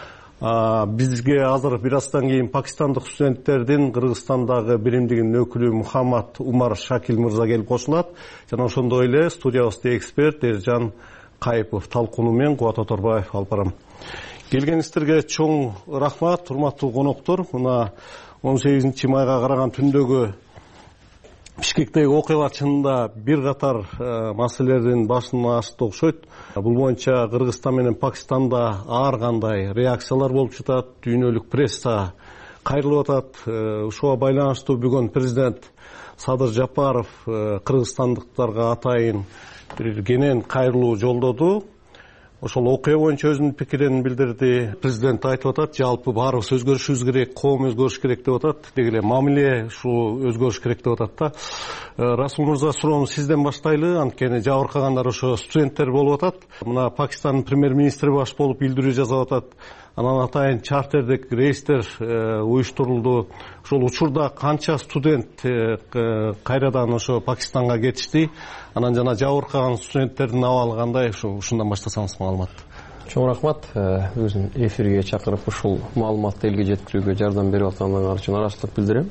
бизге азыр бир аздан кийин пакистандык студенттердин Кыргызстандагы биримдигинин өкүлү Мухаммад Умар Шакил мырза келип кошулат. Жана ошондой эле студиябызда эксперт Эржан Кайыпов, талкууну мен Кубат Оторбаев алып барам. Келгениңиздерге чоң рахмат, урматтуу коноктор. Мына 18 майга караган түндөгү Бишкектеги окуялар чынында бир катар маселелердин башын ачты окшойт. Бул боюнча Кыргызстан менен Пакистанда ар кандай реакциялар болуп жатат, дүйнөлүк пресса кайрылып атат. Ушуга байланыштуу бүгүн президент Садыр Жапаров кыргызстандыктарга атайын бир кенен кайрылуу жолдоду. Ошол окуя боюнча өзүнүн пикирин билдирди. Президент айтып атат, жалпы баарыбыз өзгөрүшүбүз керек, коом өзгөрүш керек деп атат. Деги эле мамиле ушул өзгөрүш керек деп атат да. Расул мырза, суроону сизден баштайлы. Анткени жабыркагандар ошо студенттер болуп атат. Мына Пакистандын премьер-министри баш болуп билдирүү жасап атат. Анан атайын чартердик рейстер уюштурулду. Ошол учурда канча студент кайрадан ошо Пакистанга кетишти? Анан жана жабыркаган студенттердин абалы кандай? Ушундан баштасаңыз маалымат. Чоң рахмат. Өзүн эфирге чакырып ушул маалыматты элге жеткирүүгө жардам берип атканыңар үчүн ыраазычылык билдирем.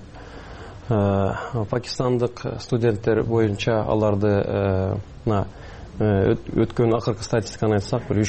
Пакистандык студенттер боюнча аларды өткөн акыркы статистиканы айтсак, бир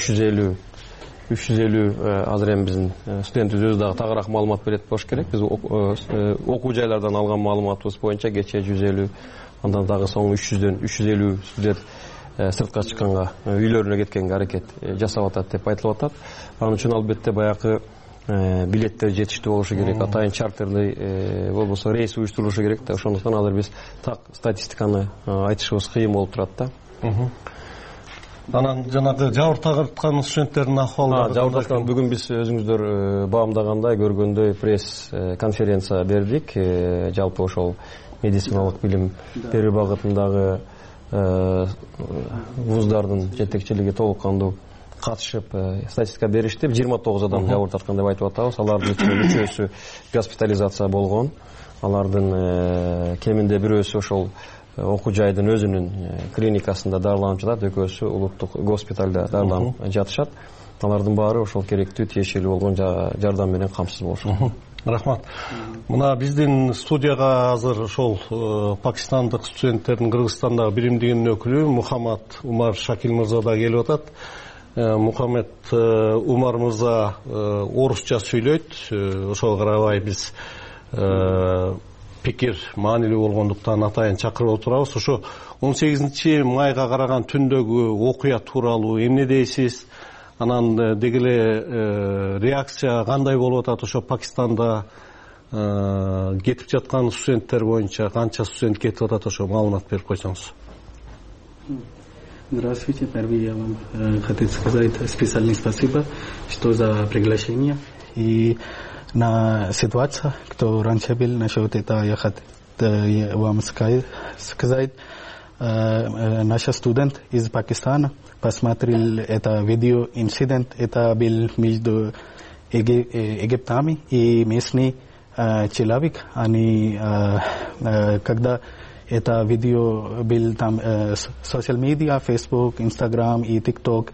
350 азыр эми биздин студентибиз өзү дагы тагыраак маалымат берет болуш керек. Биз окуу жайлардан алган маалыматыбыз боюнча кечээ 150, андан дагы соң 350 студент сыртка чыкканга, үйлөрүнө кеткенге аракет жасап атат деп айтылып атат. Анын үчүн албетте баягы билеттер жетиштүү болушу керек, атайын чартердей болбосо рейс уюштурулушу керек да. Ошондуктан азыр биз так статистиканы айтышыбыз кыйын болуп турат да. Анан жанагы жабыркаткан студенттердин акыбалы жабыркаткан бүгүн биз өзүңүздөр баамдагандай, көргөндөй пресс конференция бердик. Жалпы ошол медициналык билим берүү багытындагы вуздардын жетекчилиги толук кандуу катышып статистика беришти. 29 адам жабыркаткан деп айтып атабыз. Алардын ичинде 3-өсү госпитализация болгон. Алардын кеминде бирөөсү ошол окуу жайдын өзүнүн клиникасында дарыланып жатат, экөөсү улуттук госпиталда дарыланып жатышат. Алардын баары ошол керектүү тиешелүү болгон жардам менен камсыз болушат. Рахмат. Мына биздин студияга азыр ошол пакистандык студенттердин Кыргызстандагы биримдигинин өкүлү Мухаммад Умар Шакил мырза да келип атат. Мухаммад Умар мырза орусча сүйлөйт. Ошого карабай биз пикир маанилүү болгондуктан атайын чакырып отурабыз. Ошо 18 майга караган түндөгү окуя тууралуу эмне дейсиз? Анан деги эле реакция кандай болуп атат? Ошо Пакистанда кетип жаткан студенттер боюнча канча студент кетип атат? Ошо маалымат берип койсоңуз. Здравствуйте. Первый я вам хотел сказать специальное спасибо, что за приглашение. И на ситуацию, кто раньше был насчет этого, я хотел вам сказать. Наш студент из Пакистана посмотрел это видео инцидент. Это был между египтянами и местный человек. Они, когда это видео был там социал медиа, Facebook, Instagram и TikTok,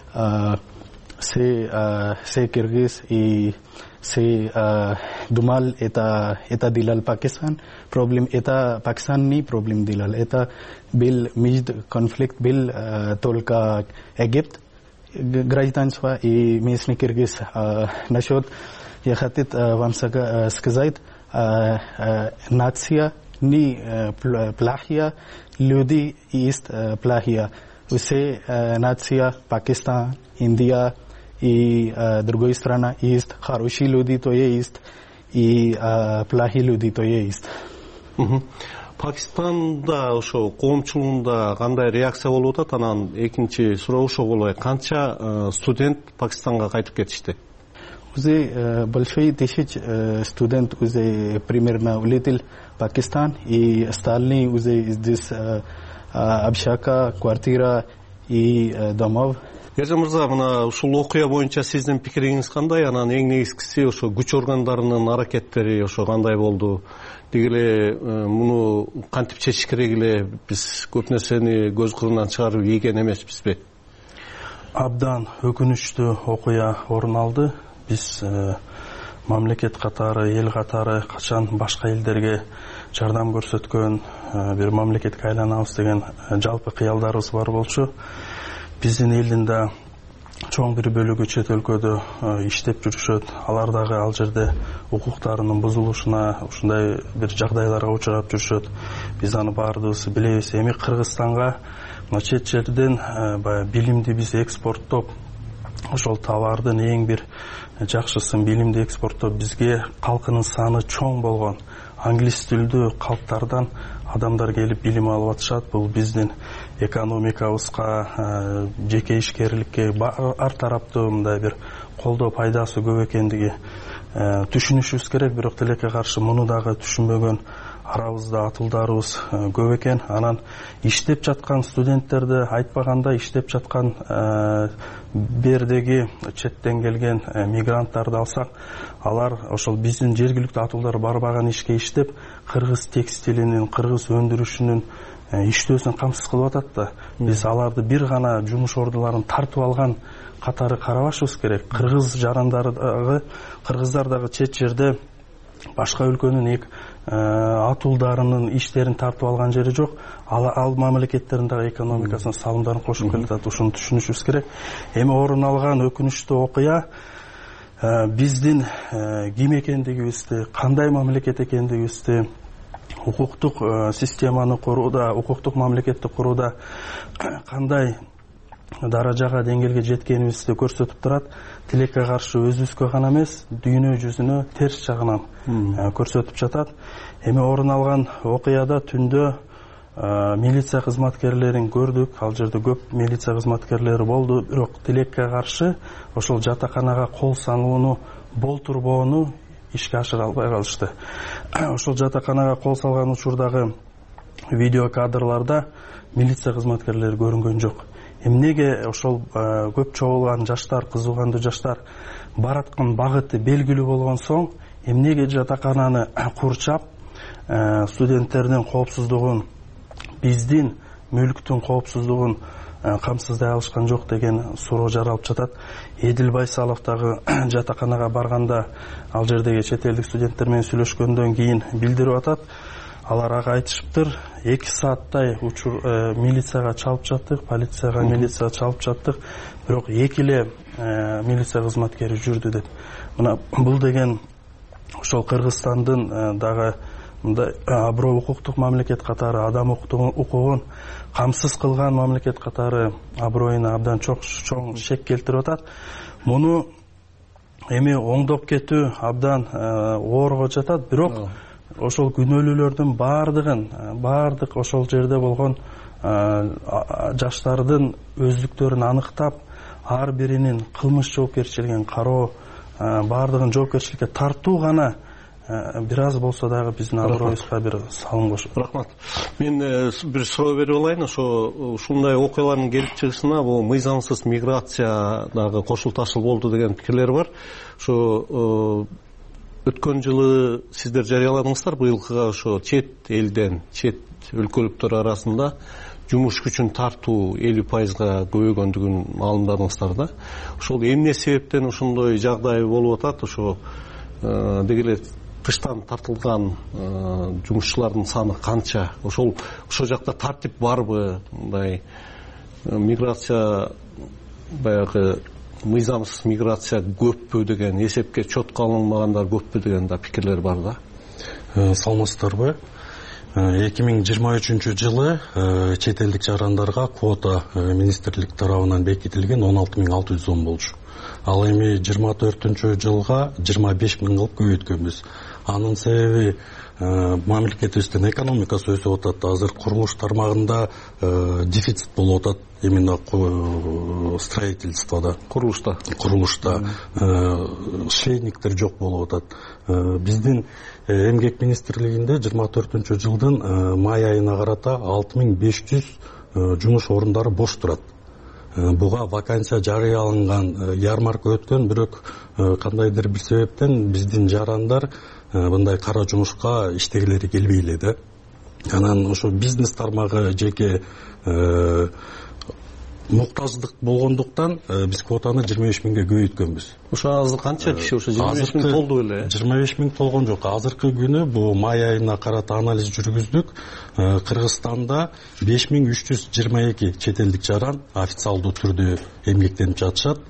все киргиз и все думал это делал Пакистан. Проблем это Пакистан не проблем делал. Это был между конфликт был только Египет гражданство и местный киргиз. Насчет я хотел вам сказать, нация не плохая, люди есть плохие. Все нация Пакистан, Индия и другой страна есть, хорошие люди то есть, и плохие люди то есть. Пакистанда ошо коомчулугунда кандай реакция болуп атат? Анан экинчи суроо ошо болобу, канча студент Пакистанга кайтып кетишти? Уже большой тысяч студент уже примерно улетел в Пакистан, и остальные уже здесь общага, квартира и домов. Ержан мырза, мына ушул окуя боюнча сиздин пикириңиз кандай? Анан эң негизгиси ошо күч органдарынын аракеттери ошо кандай болду? Деги эле муну кантип чечиш керек эле? Биз көп нерсени көз кырынан чыгарып ийген эмеспизби? Абдан өкүнүчтүү окуя орун алды. Биз мамлекет катары, эл катары качан башка элдерге жардам көрсөткөн бир мамлекетке айланабыз деген жалпы кыялдарыбыз бар болчу. Биздин элдин да чоң бир бөлүгү чет өлкөдө иштеп жүрүшөт. Алар дагы ал жерде укуктарынын бузулушуна, ушундай бир жагдайларга учурап жүрүшөт. Биз аны баардыгыбыз билебиз. Эми Кыргызстанга чет жерден билимди биз экспорттоп, ошол товардын эң бир жакшысын билимди экспорттоп, бизге калкынын саны чоң болгон англис тилдүү калктардан адамдар келип билим алып атышат. Бул биздин экономикабызга, жеке ишкерликке ар тараптуу мындай бир колдоо пайдасы көп экендиги түшүнүшүбүз керек. Бирок тилекке каршы муну дагы түшүнбөгөн арабызда атылдарыбыз көп экен. Анан иштеп жаткан студенттерди айтпаганда, иштеп жаткан бердеги четтен келген мигранттарды алсак, алар ошол биздин жергиликтүү атуулдар барбаган ишке иштеп, кыргыз текстилинин, кыргыз өндүрүшүнүн иштөөсүн камсыз кылып атат да. Биз аларды бир гана жумуш ордуларын тартып алган катары карабашыбыз керек. Кыргыз жарандары дагы, кыргыздар дагы чет жерде башка өлкөнүн атуулдарынын иштерин тартып алган жери жок. Ал мамлекеттердин дагы экономикасына салымдарын кошуп келатат. Ушуну түшүнүшүбүз керек. Эми орун алган өкүнүчтүү окуя биздин ким экендигибизди, кандай мамлекет экендигибизди, укуктук системаны курууда, укуктук мамлекетти курууда кандай даражага, деңгээлге жеткенибизди көрсөтүп турат. Тилекке каршы өзүбүзгө гана эмес, дүйнө жүзүнө терс жагынан көрсөтүп жатат. Эми орун алган окуяда түндө милиция кызматкерлерин көрдүк. Ал жерде көп милиция кызматкерлери болду. Бирок тилекке каршы ошол жатаканага кол салууну болтурбоону ишке ашыра албай калышты. Ошол жатаканага кол салган учурдагы видео кадрларда милиция кызматкерлери көрүнгөн жок. Эмнеге ошол көп чогулган жаштар, кызыгандуу жаштар бараткан багыты белгилүү болгон соң, эмнеге жатакананы курчап, студенттердин коопсуздугун, биздин мүлктүн коопсуздугун камсыздай алышкан жок деген суроо жаралып жатат. Эдил Байсалов дагы жатаканага барганда, ал жердеги чет элдик студенттер менен сүйлөшкөндөн кийин билдирип атат. Алар ага айтышыптыр, 2 сааттай милицияга чалып жаттык, полицияга, милицияга чалып жаттык, бирок 2 эле милиция кызматкери жүрдү деп. Мына бул деген ошол Кыргызстандын дагы мындай аброй укуктук мамлекет катары, адам укугун камсыз кылган мамлекет катары аброюна абдан чоң шек келтирип атат. Муну эми оңдоп кетүү абдан оорго жатат, бирок ошол күнөөлүүлөрдүн баардык ошол жерде болгон жаштардын өздүктөрүн аныктап, ар биринин кылмыш жоопкерчилигин кароо, баардыгын жоопкерчиликке тартуу гана бир аз болсо дагы биздин аброюбузга бир салым кошот. Рахмат. Мен бир суроо берип алайын. Ушундай окуялардын келип чыгышына бул мыйзамсыз миграция дагы кошул ташыл болду деген пикирлер бар. Ошо өткөн жылы сиздер жарыяладыңыздар, быйылкыга ошо чет элден, чет өлкөлүктөр арасында жумуш күчүн тартуу 50%га көбөйгөндүгүн маалымдадыңыздар да. Ошол эмне себептен ошондой жагдай болуп атат? Ошо деги эле тыштан тартылган жумушчулардын саны канча? Ошол жакта тартип барбы? Мындай миграция, баягы мыйзамсыз миграция көппү деген, эсепке чотко алынмагандар көппү деген да пикирлер бар да. Саламатсыздарбы? 2023 жылы чет элдик жарандарга квота министрлик тарабынан бекитилген 16610 болчу. ал эми 24-жылга 25 миң кылып көбөйткөнбүз. Анын себеби мамлекетибиздин экономикасы өсүп атат. Азыр курулуш тармагында дефицит болуп атат. Именно строительствода, курулушта швейниктер жок болуп атат. Биздин эмгек министрлигинде 24-жылдын май айына карата 6500 жумуш орундары бош турат. Буга вакансия жарыяланган, ярмарка өткөн, бирок кандайдыр бир себептен биздин жарандар мындай кара жумушка иштегилери келбей эле да. Анан ошо бизнес тармагы жеке муктаждык болгондуктан биз квотаны 25 миңге көбөйткөнбүз. Ошо азыр канча киши ошо 25 миң толду беле? 25 миң толгон жок. Азыркы күнү бул май айына карата анализ жүргүздүк. Кыргызстанда 5322 чет элдик жаран официалдуу түрдө эмгектенип жатышат.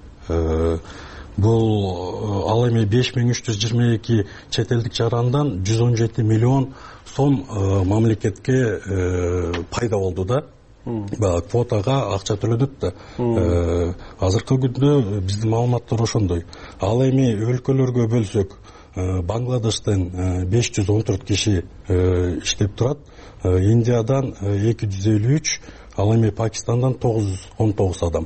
Бул ал эми 5322 чет элдик жарандан 117 миллион сом мамлекетке пайда болду да. Квотага акча төлөдүк да. Азыркы күндө биздин маалыматтар ошондой. Ал эми өлкөлөргө бөлсөк, Бангладештен 514 киши иштеп турат, Индиядан 253, ал эми Пакистандан 919 адам.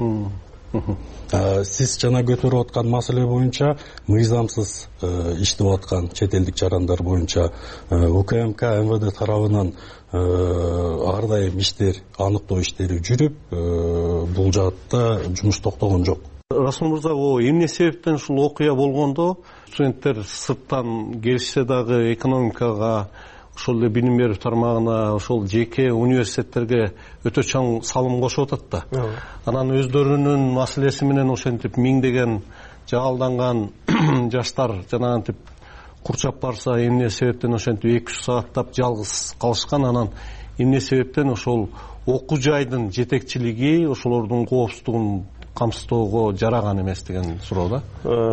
Сиз жана көтөрүп аткан маселе боюнча мыйзамсыз иштеп аткан чет элдик жарандар боюнча УКМК МВД тарабынан ар дайым иштер, аныктоо иштери жүрүп, бул жаатта жумуш токтогон жок. Расул мырза, эмне себептен ушул окуя болгондо студенттер сырттан келишсе дагы экономикага, ошол эле билим берүү тармагына, ошол жеке университеттерге өтө чоң салым кошуп атат да. Анан өздөрүнүн маселеси менен ошентип миңдеген жагалданган жаштар жанагынтип курчап барса, эмне себептен ошентип 2-3 сааттап жалгыз калышкан. Анан эмне себептен ошол окуу жайдын жетекчилиги ошолордун коопсуздугун камсыздоого жараган эмес деген суроо да.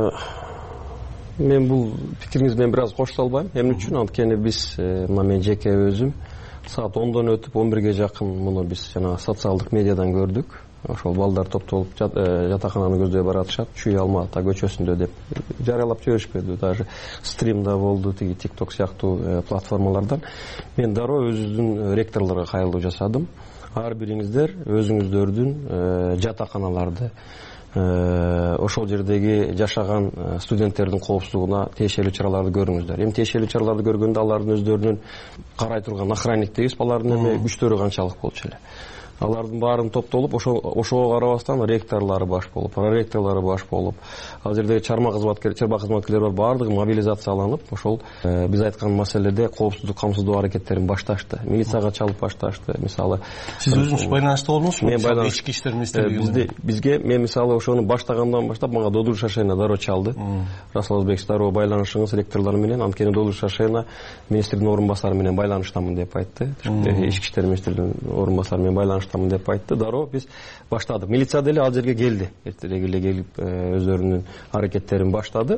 Мен бул пикириңиз менен бир аз кошула албайм. Эмне үчүн? Анткени биз мына мен жеке өзүм саат 10дон өтүп 11ге жакын муну биз жана социалдык медиадан көрдүк. Ошол балдар топтолуп жатакананы көздөй баратышат, Чүй Алмата көчөсүндө деп жарыялап жиберишпеди. Даже стримда болду, тиги TikTok сыяктуу платформалардан. Мен дароо өзүбүздүн ректорлорго кайрылуу жасадым. Ар бириңиздер өзүңүздөрдүн жатаканаларды, ошол жердеги жашаган студенттердин коопсуздугуна тиешелүү чараларды көрүңүздөр. Эми тиешелүү чараларды көргөндө алардын өздөрүнүн карай турган охранник дейбиз, алардын эми күчтөрү канчалык болчу эле. Алардын баарын топтолуп, ошого карабастан ректорлору баш болуп, проректорлору баш болуп, ал жердеги чарба кызматкерлер бар, баардыгы мобилизацияланып, ошол биз айткан маселеде коопсуздук камсыздоо аракеттерин башташты. Милицияга чалып башташты. Мисалы, сиз өзүңүз байланышта болдуңузбу? Мен байланыш ички иштер министрлиги бизге мен мисалы ошону баштагандан баштап мага Додур Шашена дароо чалды. Расул Озбекович, дароо байланышыңыз ректорлор менен, анткени Додур Шашена министрдин орун басары менен байланыштамын деп айтты. Ички иштер министринин орун басары менен байланыштамын деп айтты. Дароо биз баштадык. Милиция деле ал жерге келди. Эртерээк эле келип өздөрүнүн аракеттерин баштады.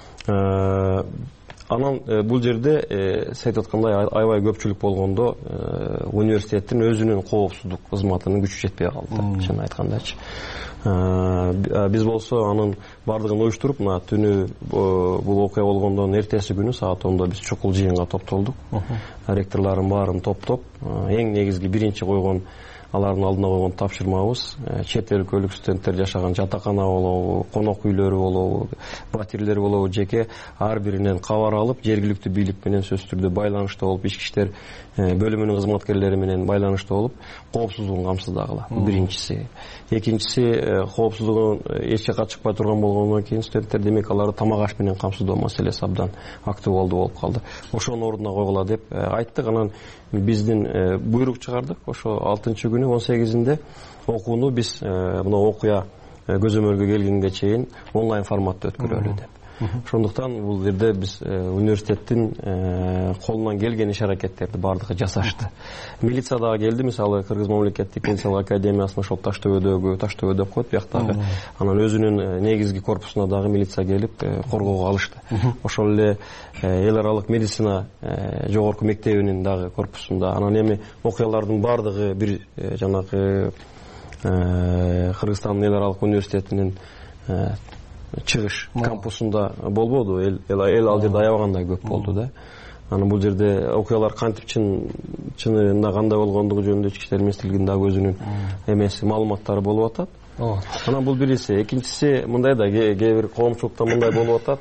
Анан бул жерде сиз айтып аткандай аябай көпчүлүк болгондо университеттин өзүнүн коопсуздук кызматынын күчү жетпей калды, чын айткандачы. Биз болсо анын бардыгын уюштуруп, мына түнү бул окуя болгондон эртеси күнү саат 10до биз чукул жыйынга топтолдук. Ректорлордун баарын топтоп, эң негизги биринчи койгон алардын алдына койгон тапшырмабыз чет өлкөлүк студенттер жашаган жатакана болобу, конок үйлөрү болобу, батирлер болобу, жеке ар биринен кабар алып, жергиликтүү бийлик менен сөзсүз түрдө байланышта болуп, ички иштер бөлүмүнүн кызматкерлери менен байланышта болуп, коопсуздугун камсыздагыла. Биринчиси. Экинчиси, коопсуздугун эч жакка чыкпай турган болгондон кийин студенттер демек аларды тамак аш менен камсыздоо маселеси абдан актуалдуу болуп калды. Ошонун ордуна койгула деп айттык. Анан биздин буйрук чыгардык. Ошо 6-күнү 18-inde окууну биз мына окуя көзөмөлгө келгенге чейин онлайн форматта өткөрөлү деп. Ошондуктан бул жерде биз университеттин колунан келген иш аракеттерди бардыгы жасашты. Милиция дагы келди, мисалы Кыргыз мамлекеттик медицина академиясына ошол Таштөбөдө деп коет, бияктагы. Анан өзүнүн негизги корпусуна дагы милиция келип коргоого алышты. Ошол эле эл аралык медицина жогорку мектебинин дагы корпусунда. Анан эми окуялардын бардыгы бир жанагы Кыргызстандын эл аралык университетинин чыгыш кампусунда болбоду, эл ал жерде аябагандай көп болду да. Анан бул жерде окуялар кантип чынында кандай болгондугу жөнүндө ички иштер министрлигинин дагы өзүнүн эмеси маалыматтары болуп атат. Анан бул биринчиси. Экинчиси мындай да кээ бир коомчулукта мындай болуп атат.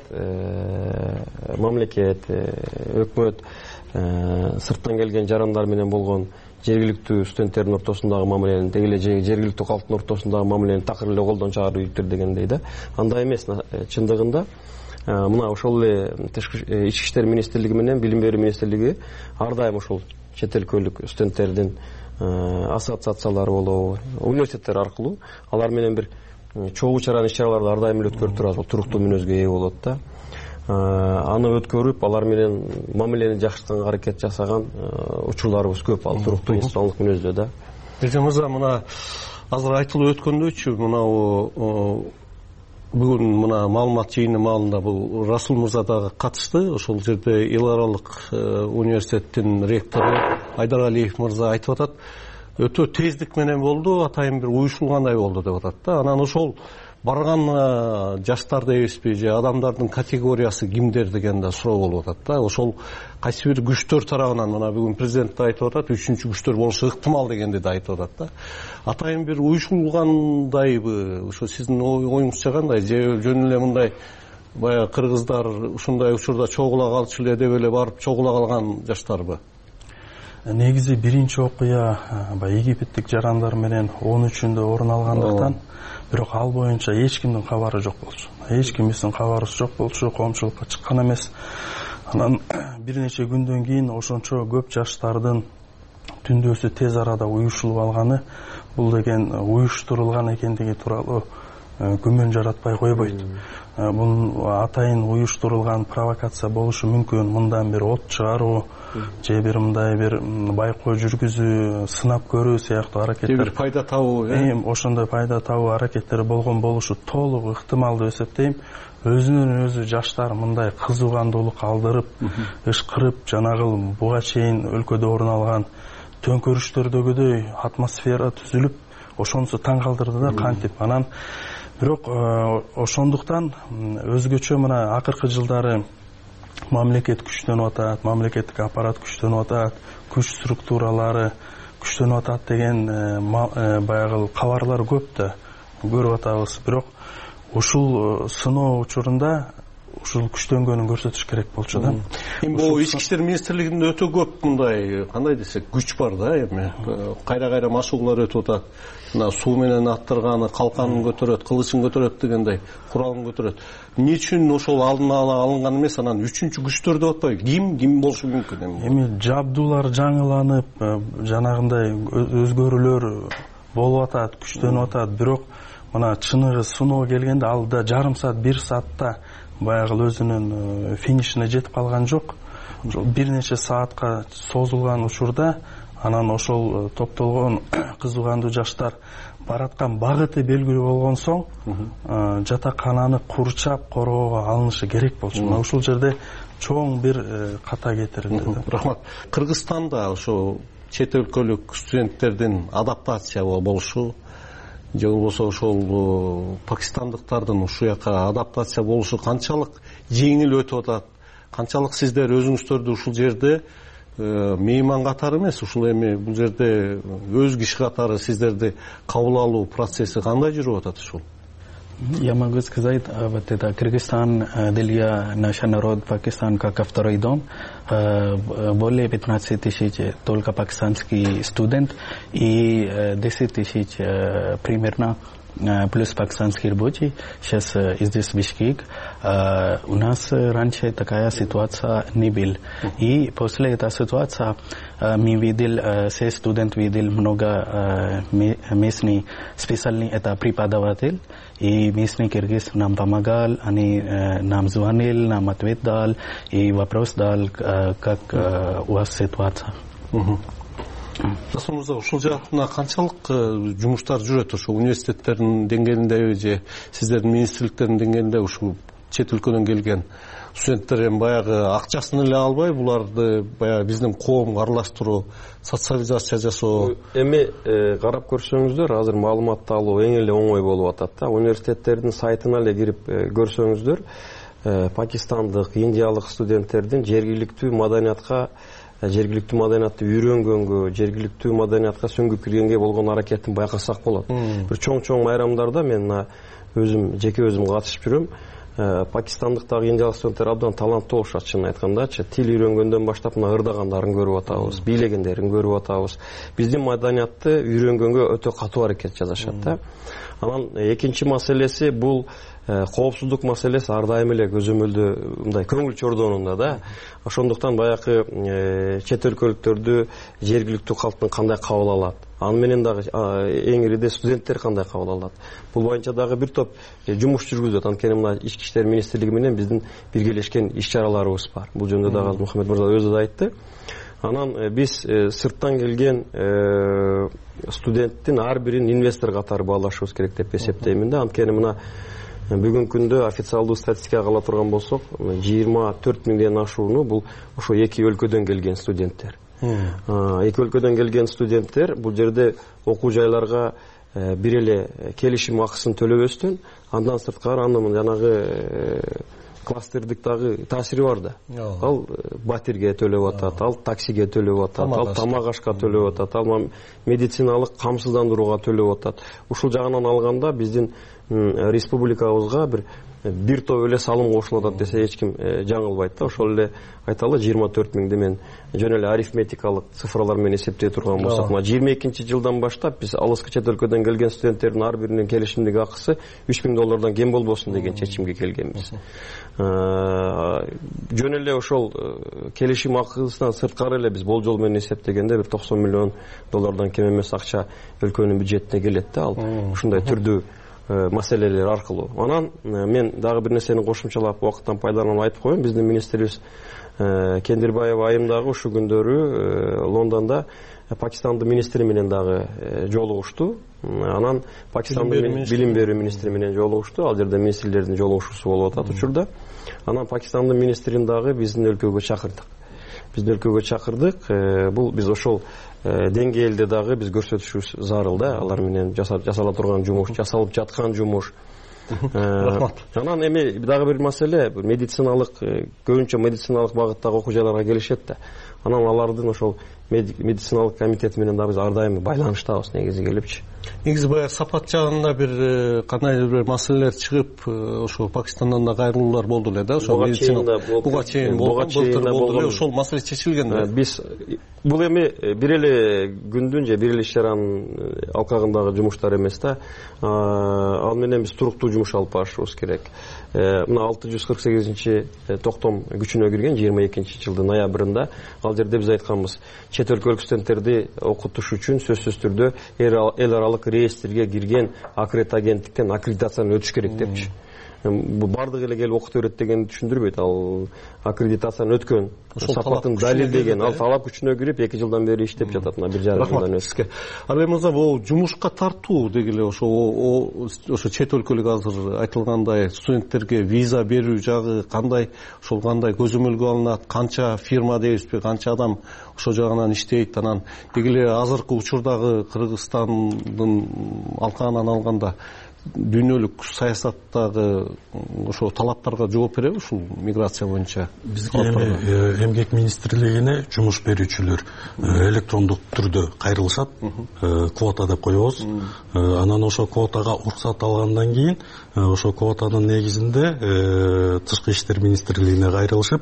Мамлекет, өкмөт сырттан келген жарандар менен болгон жергиликтүү студенттердин ортосундагы мамилени, деги эле жергиликтүү калктын ортосундагы мамилени такыр эле колдон чыгарып ийиптир дегендей да. Андай эмес. Чындыгында мына ошол эле ички иштер министрлиги менен билим берүү министрлиги ар дайым ошол чет өлкөлүк студенттердин ассоциациялары болобу, университеттер аркылуу алар менен бир чогуу чаран иш-чараларды ар дайым эле өткөрүп турабыз. Туруктуу мүнөзгө ээ болот да. Аны өткөрүп, алар менен мамилени жакшыртганга аракет жасаган учурларыбыз көп. Ал туруктуу институционалдык мүнөздө да. Эже мырза, мына азыр айтылып өткөндөйчү, мына бүгүн мына маалымат жыйыны маалында бул Расул мырза дагы катышты. Ошол жерде эл аралык университеттин ректору Айдар Алиев мырза айтып атат, өтө тездик менен болду, атайын бир уюшулгандай болду деп атат да. Анан ошол барган жаштарды эбеспи же адамдардын категориясы кимдер деген да суроо болуп атат да. Ошол кайсы бир күчтөр тарабынан, мына бүгүн президент да айтып атат, үчүнчү күчтөр болушу ыктымал дегенди да айтып атат да. Атайын бир уюшулгандайбы, ошо сиздин оюңузча кандай? Же жөн эле мындай баягы кыргыздар ушундай учурда чогула калчу эле деп эле барып чогула калган жаштарбы? Негизи биринчи окуя египеттик жарандар менен 13-үндө орун алгандыктан, бирок ал боюнча эч кимдин кабары жок болчу. Эч кимдин кабары жок болчу, коомчулукка чыккан эмес. Анан бир нече күндөн кийин ошончо көп жаштардын түндөсү тез арада уюшулуп алганы, бул деген уюштурулган экендиги тууралуу күмөн жаратпай койбойт. Бул атайын уюштурулган провокация болушу мүмкүн. Мындан бир от чыгаруу же бир мындай бир байкоо жүргүзүү, сынап көрүү сыяктуу аракеттер, бир пайда табуу, ошондой пайда табуу аракеттери болгон болушу толук ыктымал деп эсептейм. Өзүнөн өзү жаштар мындай кызугандуулук алдырып, ышкырып, жанагы буга чейин өлкөдө орун алган төңкөрүштөрдөгүдөй атмосфера түзүлүп, ошонусу таң калтырды да кантип. Анан бирок ошондуктан өзгөчө мына акыркы жылдары мамлекет күчтөнүп атат, мамлекеттик аппарат күчтөнүп атат, күч структуралары күчтөнүп атат деген баягы кабарлар көп да көрүп атабыз. Бирок ушул сыноо учурунда ушул күчтөнгөнүн көрсөтүш керек болчу да. Эми бул ички иштер министрлигинде өтө көп мындай, кандай десек, күч бар да. Эми кайра машыгуулар өтүп атат. Мына суу менен аттырганы, калканын көтөрөт, кылычын көтөрөт дегендей, куралын көтөрөт. Эмне үчүн ошол алдын ала алынган эмес, анан үчүнчү күчтөр деп атпайбы? Ким болушу мүмкүн эми? Эми жабдуулар жаңыланып, жанагындай өзгөрүүлөр болуп атат, күчтөнүп атат. Бирок мына чыныгы сыноо келгенде ал да жарым саат, 1 саатта баягы өзүнүн финишине жетип калган жок. Бир нече саатка созулган учурда анан ошол топтолгон кызугандуу жаштар бараткан багыты белгилүү болгон соң жатакананы курчап короого алынышы керек болчу. Мына ушул жерде чоң бир ката кетирилди. Рахмат. Кыргызстанда ошо чет өлкөлүк студенттердин адаптация болушу же болбосо ошол пакистандыктардын ушул жака адаптация болушу канчалык жеңил өтүп атат? Канчалык сиздер өзүңүздөрдү ушул жерде мейман катары эмес, ушул эми бул жерде өз киши катары сиздерди кабыл алуу процесси кандай жүрүп атат ушул? Я могу сказать, вот это Кыргызстан для нашего народа, Пакистан как второй дом, более 15 тысяч только пакистанский студент и 10 тысяч примерно плюс пакистанский рабочий. Сейчас здесь в Бишкек. У нас раньше такая ситуация не была. И после этой ситуации мы видели, все студенты видели много местных специальных, это преподаватель. И местный киргиз нам помогал, они нам звонили, нам ответ дал и вопрос дал, как у вас ситуация. Расул мырза, ушул жаатына канчалык жумуштар жүрөт? Ошо университеттердин деңгээлиндеби же сиздердин министрликтердин деңгээлинде ушул чет өлкөдөн келген студенттер эми баягы акчасын эле албай буларды баягы биздин коомго аралаштыруу, социализация жасоо. Эми карап көрсөңүздөр, азыр маалыматты алуу эң эле оңой болуп атат да. Университеттердин сайтына эле кирип көрсөңүздөр, пакистандык, индиялык студенттердин жергиликтүү маданиятты үйрөнгөнгө, жергиликтүү маданиятка сөңгүп киргенге болгон аракетин байкасак болот. Бир чоң майрамдарда мен жеке өзүм катышып жүрөм. Пакистандыктагы индиялык студенттер абдан таланттуу болушат, чынын айткандачы. Тил үйрөнгөндөн баштап мына ырдагандарын көрүп атабыз, бийлегендерин көрүп атабыз. Биздин маданиятты үйрөнгөнгө өтө катуу аракет жасашат да. Анан экинчи маселеси бул коопсуздук маселеси ар дайым эле көзөмөлдө мындай көңүл чордоонунда да. Ошондуктан баягы чет өлкөлүктөрдү жергиликтүү калктын кандай кабыл алат, аны менен дагы эң ириде студенттер кандай кабыл алат. Бул боюнча дагы бир топ жумуш жүргүзүлөт. Анткени мына Ички иштер министрлиги менен биздин биргелешкен иш-чараларыбыз бар. Бул жөнүндө дагы Мухаммед мырза өзү да айтты. Анан биз сырттан келген студенттин ар бирин инвестор катары баалашыбыз керек деп эсептеймин да. Анткени мына бүгүнкү күндө официалдуу статистикага ала турган болсок, 24 миңден ашууну бул ошо эки өлкөдөн келген студенттер. Эки өлкөдөн келген студенттер бул жерде окуу жайларга бир эле келишим акысын төлөбөстөн, андан сырткары анын жанагы кластердик дагы таасири бар да. Ал батирге төлөп атат, ал таксиге төлөп атат, ал тамак ашка төлөп атат, ал медициналык камсыздандырууга төлөп атат. Ушул жагынан алганда биздин республикабызга бир топ эле салым кошулуп атат десе эч ким жаңылбайт да. Ошол эле айталы 24 миңди мен жөн эле арифметикалык цифралар менен эсептей турган болсок, 22-жылдан баштап биз алыскы чет өлкөдөн келген студенттердин ар биринин келишимдик акысы $3000 кем болбосун деген чечимге келгенбиз. Жөн эле ошол келишим акысынан сырткары эле биз болжол менен эсептегенде бир $90 миллион кем эмес акча өлкөнүн бюджетине келет да. Ал ушундай түрдүү маселелер аркылуу. Анан мен дагы бир нерсени кошумчалап убакыттан пайдаланып айтып коеюн. Биздин министрибиз Кендирбаев айым дагы ушул күндөрү Лондондо Пакистандын министри менен дагы жолугушту. Анан Пакистандын билим берүү министри менен жолугушту. Ал жерде министрлердин жолугушуусу болуп атат учурда. Анан Пакистандын министрин дагы биздин өлкөгө чакырдык. Бул биз ошол деңгээлде дагы биз көрсөтүшүбүз зарыл да. Алар менен жасала турган жумуш, жасалып жаткан жумуш. Рахмат. Анан эми дагы бир маселе, медициналык, көбүнчө медициналык багыттагы окуу жайларга келишет да. Анан алардын ошол медициналык комитети менен дагы биз ар дайым байланыштабыз негизи келипчи. Негизи баягы сапат жагында бир кандайдыр бир маселелер чыгып, ошо Пакистандан да кайрылуулар болду эле да. Ошо медицина буга чейин болгон ошол маселе чечилген да. Биз бул эми бир эле күндүн же бир эле иш-чаранын алкагындагы жумуштар эмес да. Ал менен биз туруктуу жумуш алып барышыбыз керек. Мына 648-чи токтом күчүнө кирген 22-жылдын ноябрында. Ал жерде биз айтканбыз, чет өлкөлүк студенттерди окутуш үчүн сөзсүз түрдө эл аралык реестрге кирген агенттиктен аккредитациядан өтүш керек депчи. Бул бардык эле келип окутуп берет дегенди түшүндүрбөйт. Ал аккредитациядан өткөн, сапатын далилдеген, ал талап күчүнө кирип 2 жылдан бери иштеп жатат. Мына 1,5 жылдан өтүп. Арбек мырза, бул жумушка тартуу дегиле ошо чет өлкөлүк азыр айтылгандай студенттерге виза берүү жагы кандай, ошол кандай көзөмөлгө алынат, канча фирма дейбизби, канча адам ошол жагынан иштейт. Анан дегиле азыркы учурдагы Кыргызстандын алкагынан алганда дүйнөлүк саясаттагы ошо талаптарга жооп береби ушул миграция боюнча? Бизге эмгек министрлигине жумуш берүүчүлөр электрондук түрдө кайрылышат, квота деп коебуз. Анан ошо квотага уруксат алгандан кийин ошо квотанын негизинде Тышкы иштер министрлигине кайрылышып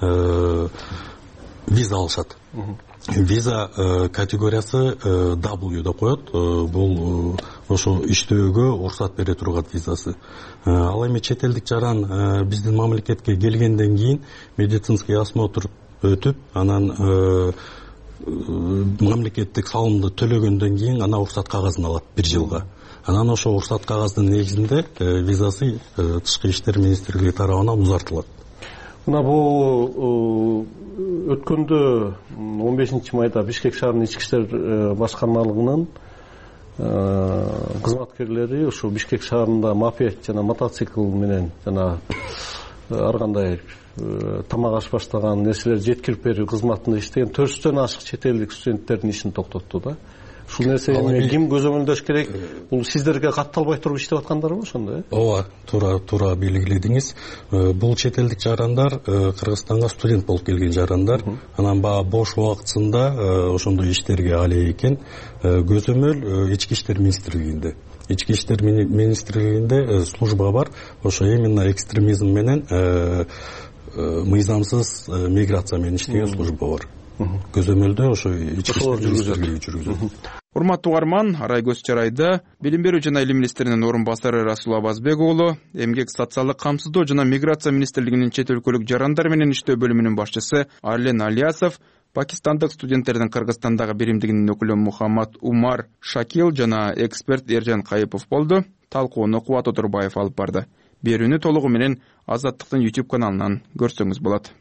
виза алышат. Виза категориясы W деп коет. Бул ошо иштөөгө уруксат бере турган визасы. Ал эми чет элдик жаран биздин мамлекетке келгенден кийин медицинский осмотр өтүп, анан мамлекеттик салымды төлөгөндөн кийин ана уруксат кагазын алат 1 жылга. Анан ошо уруксат кагаздын негизинде визасы Тышкы иштер министрлиги тарабынан узартылат. Мына бул өткөндө 15-майда Бишкек шаарынын ички иштер башкармалыгынын кызматкерлери ошо Бишкек шаарында мопед жана мотоцикл менен жана ар кандай тамак аш баштаган нерселер жеткирип берүү кызматында иштеген 400дөн ашык чет элдик студенттердин ишин токтотту да. Ушул нерсени ким көзөмөлдөш керек? Бул сиздерге катталбай туруп иштеп аткандарбы ошондо? Ооба, туура белгиледиңиз. Бул чет элдик жарандар Кыргызстанга студент болуп келген жарандар. Анан баягы бош убактысында ошондой иштерге алек экен. Көзөмөл Ички иштер министрлигинде. Ички иштер министрлигинде служба бар. Ошо именно экстремизм менен мыйзамсыз миграция менен иштеген служба бар. Көзөмөлдө ошо ички иштер жүргүзөт. Урматтуу угарман, Арай Көз Чарайда Билим берүү жана илим министринин орун басары Расул Абазбек уулу, Эмгек социалдык камсыздоо жана миграция министрлигинин чет өлкөлүк жарандар менен иштөө бөлүмүнүн башчысы Арлен Алиясов, пакистандык студенттердин Кыргызстандагы биримдигинин өкүлү Мухаммад Умар Шакил жана эксперт Эржан Кайыпов болду. Талкууну Кубат Отурбаев алып барды. Берүүнү толугу менен Азаттыктын YouTube каналынан көрсөңүз болот.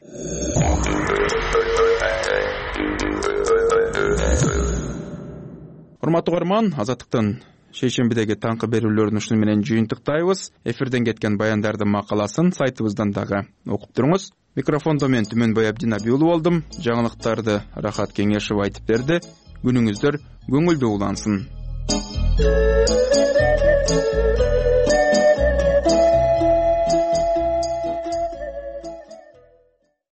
Урматтуу угарман, Азаттыктын шейшембидеги таңкы берүүлөрүн ушуну менен жыйынтыктайбыз. Эфирден кеткен баяндардын макаласын сайтыбыздан дагы окуп туруңуз. Микрофондо мен Түмөнбай Абдинаби уулу болдум. Жаңылыктарды Рахат Кеңешев айтып берди. Күнүңүздөр көңүлдүү улансын.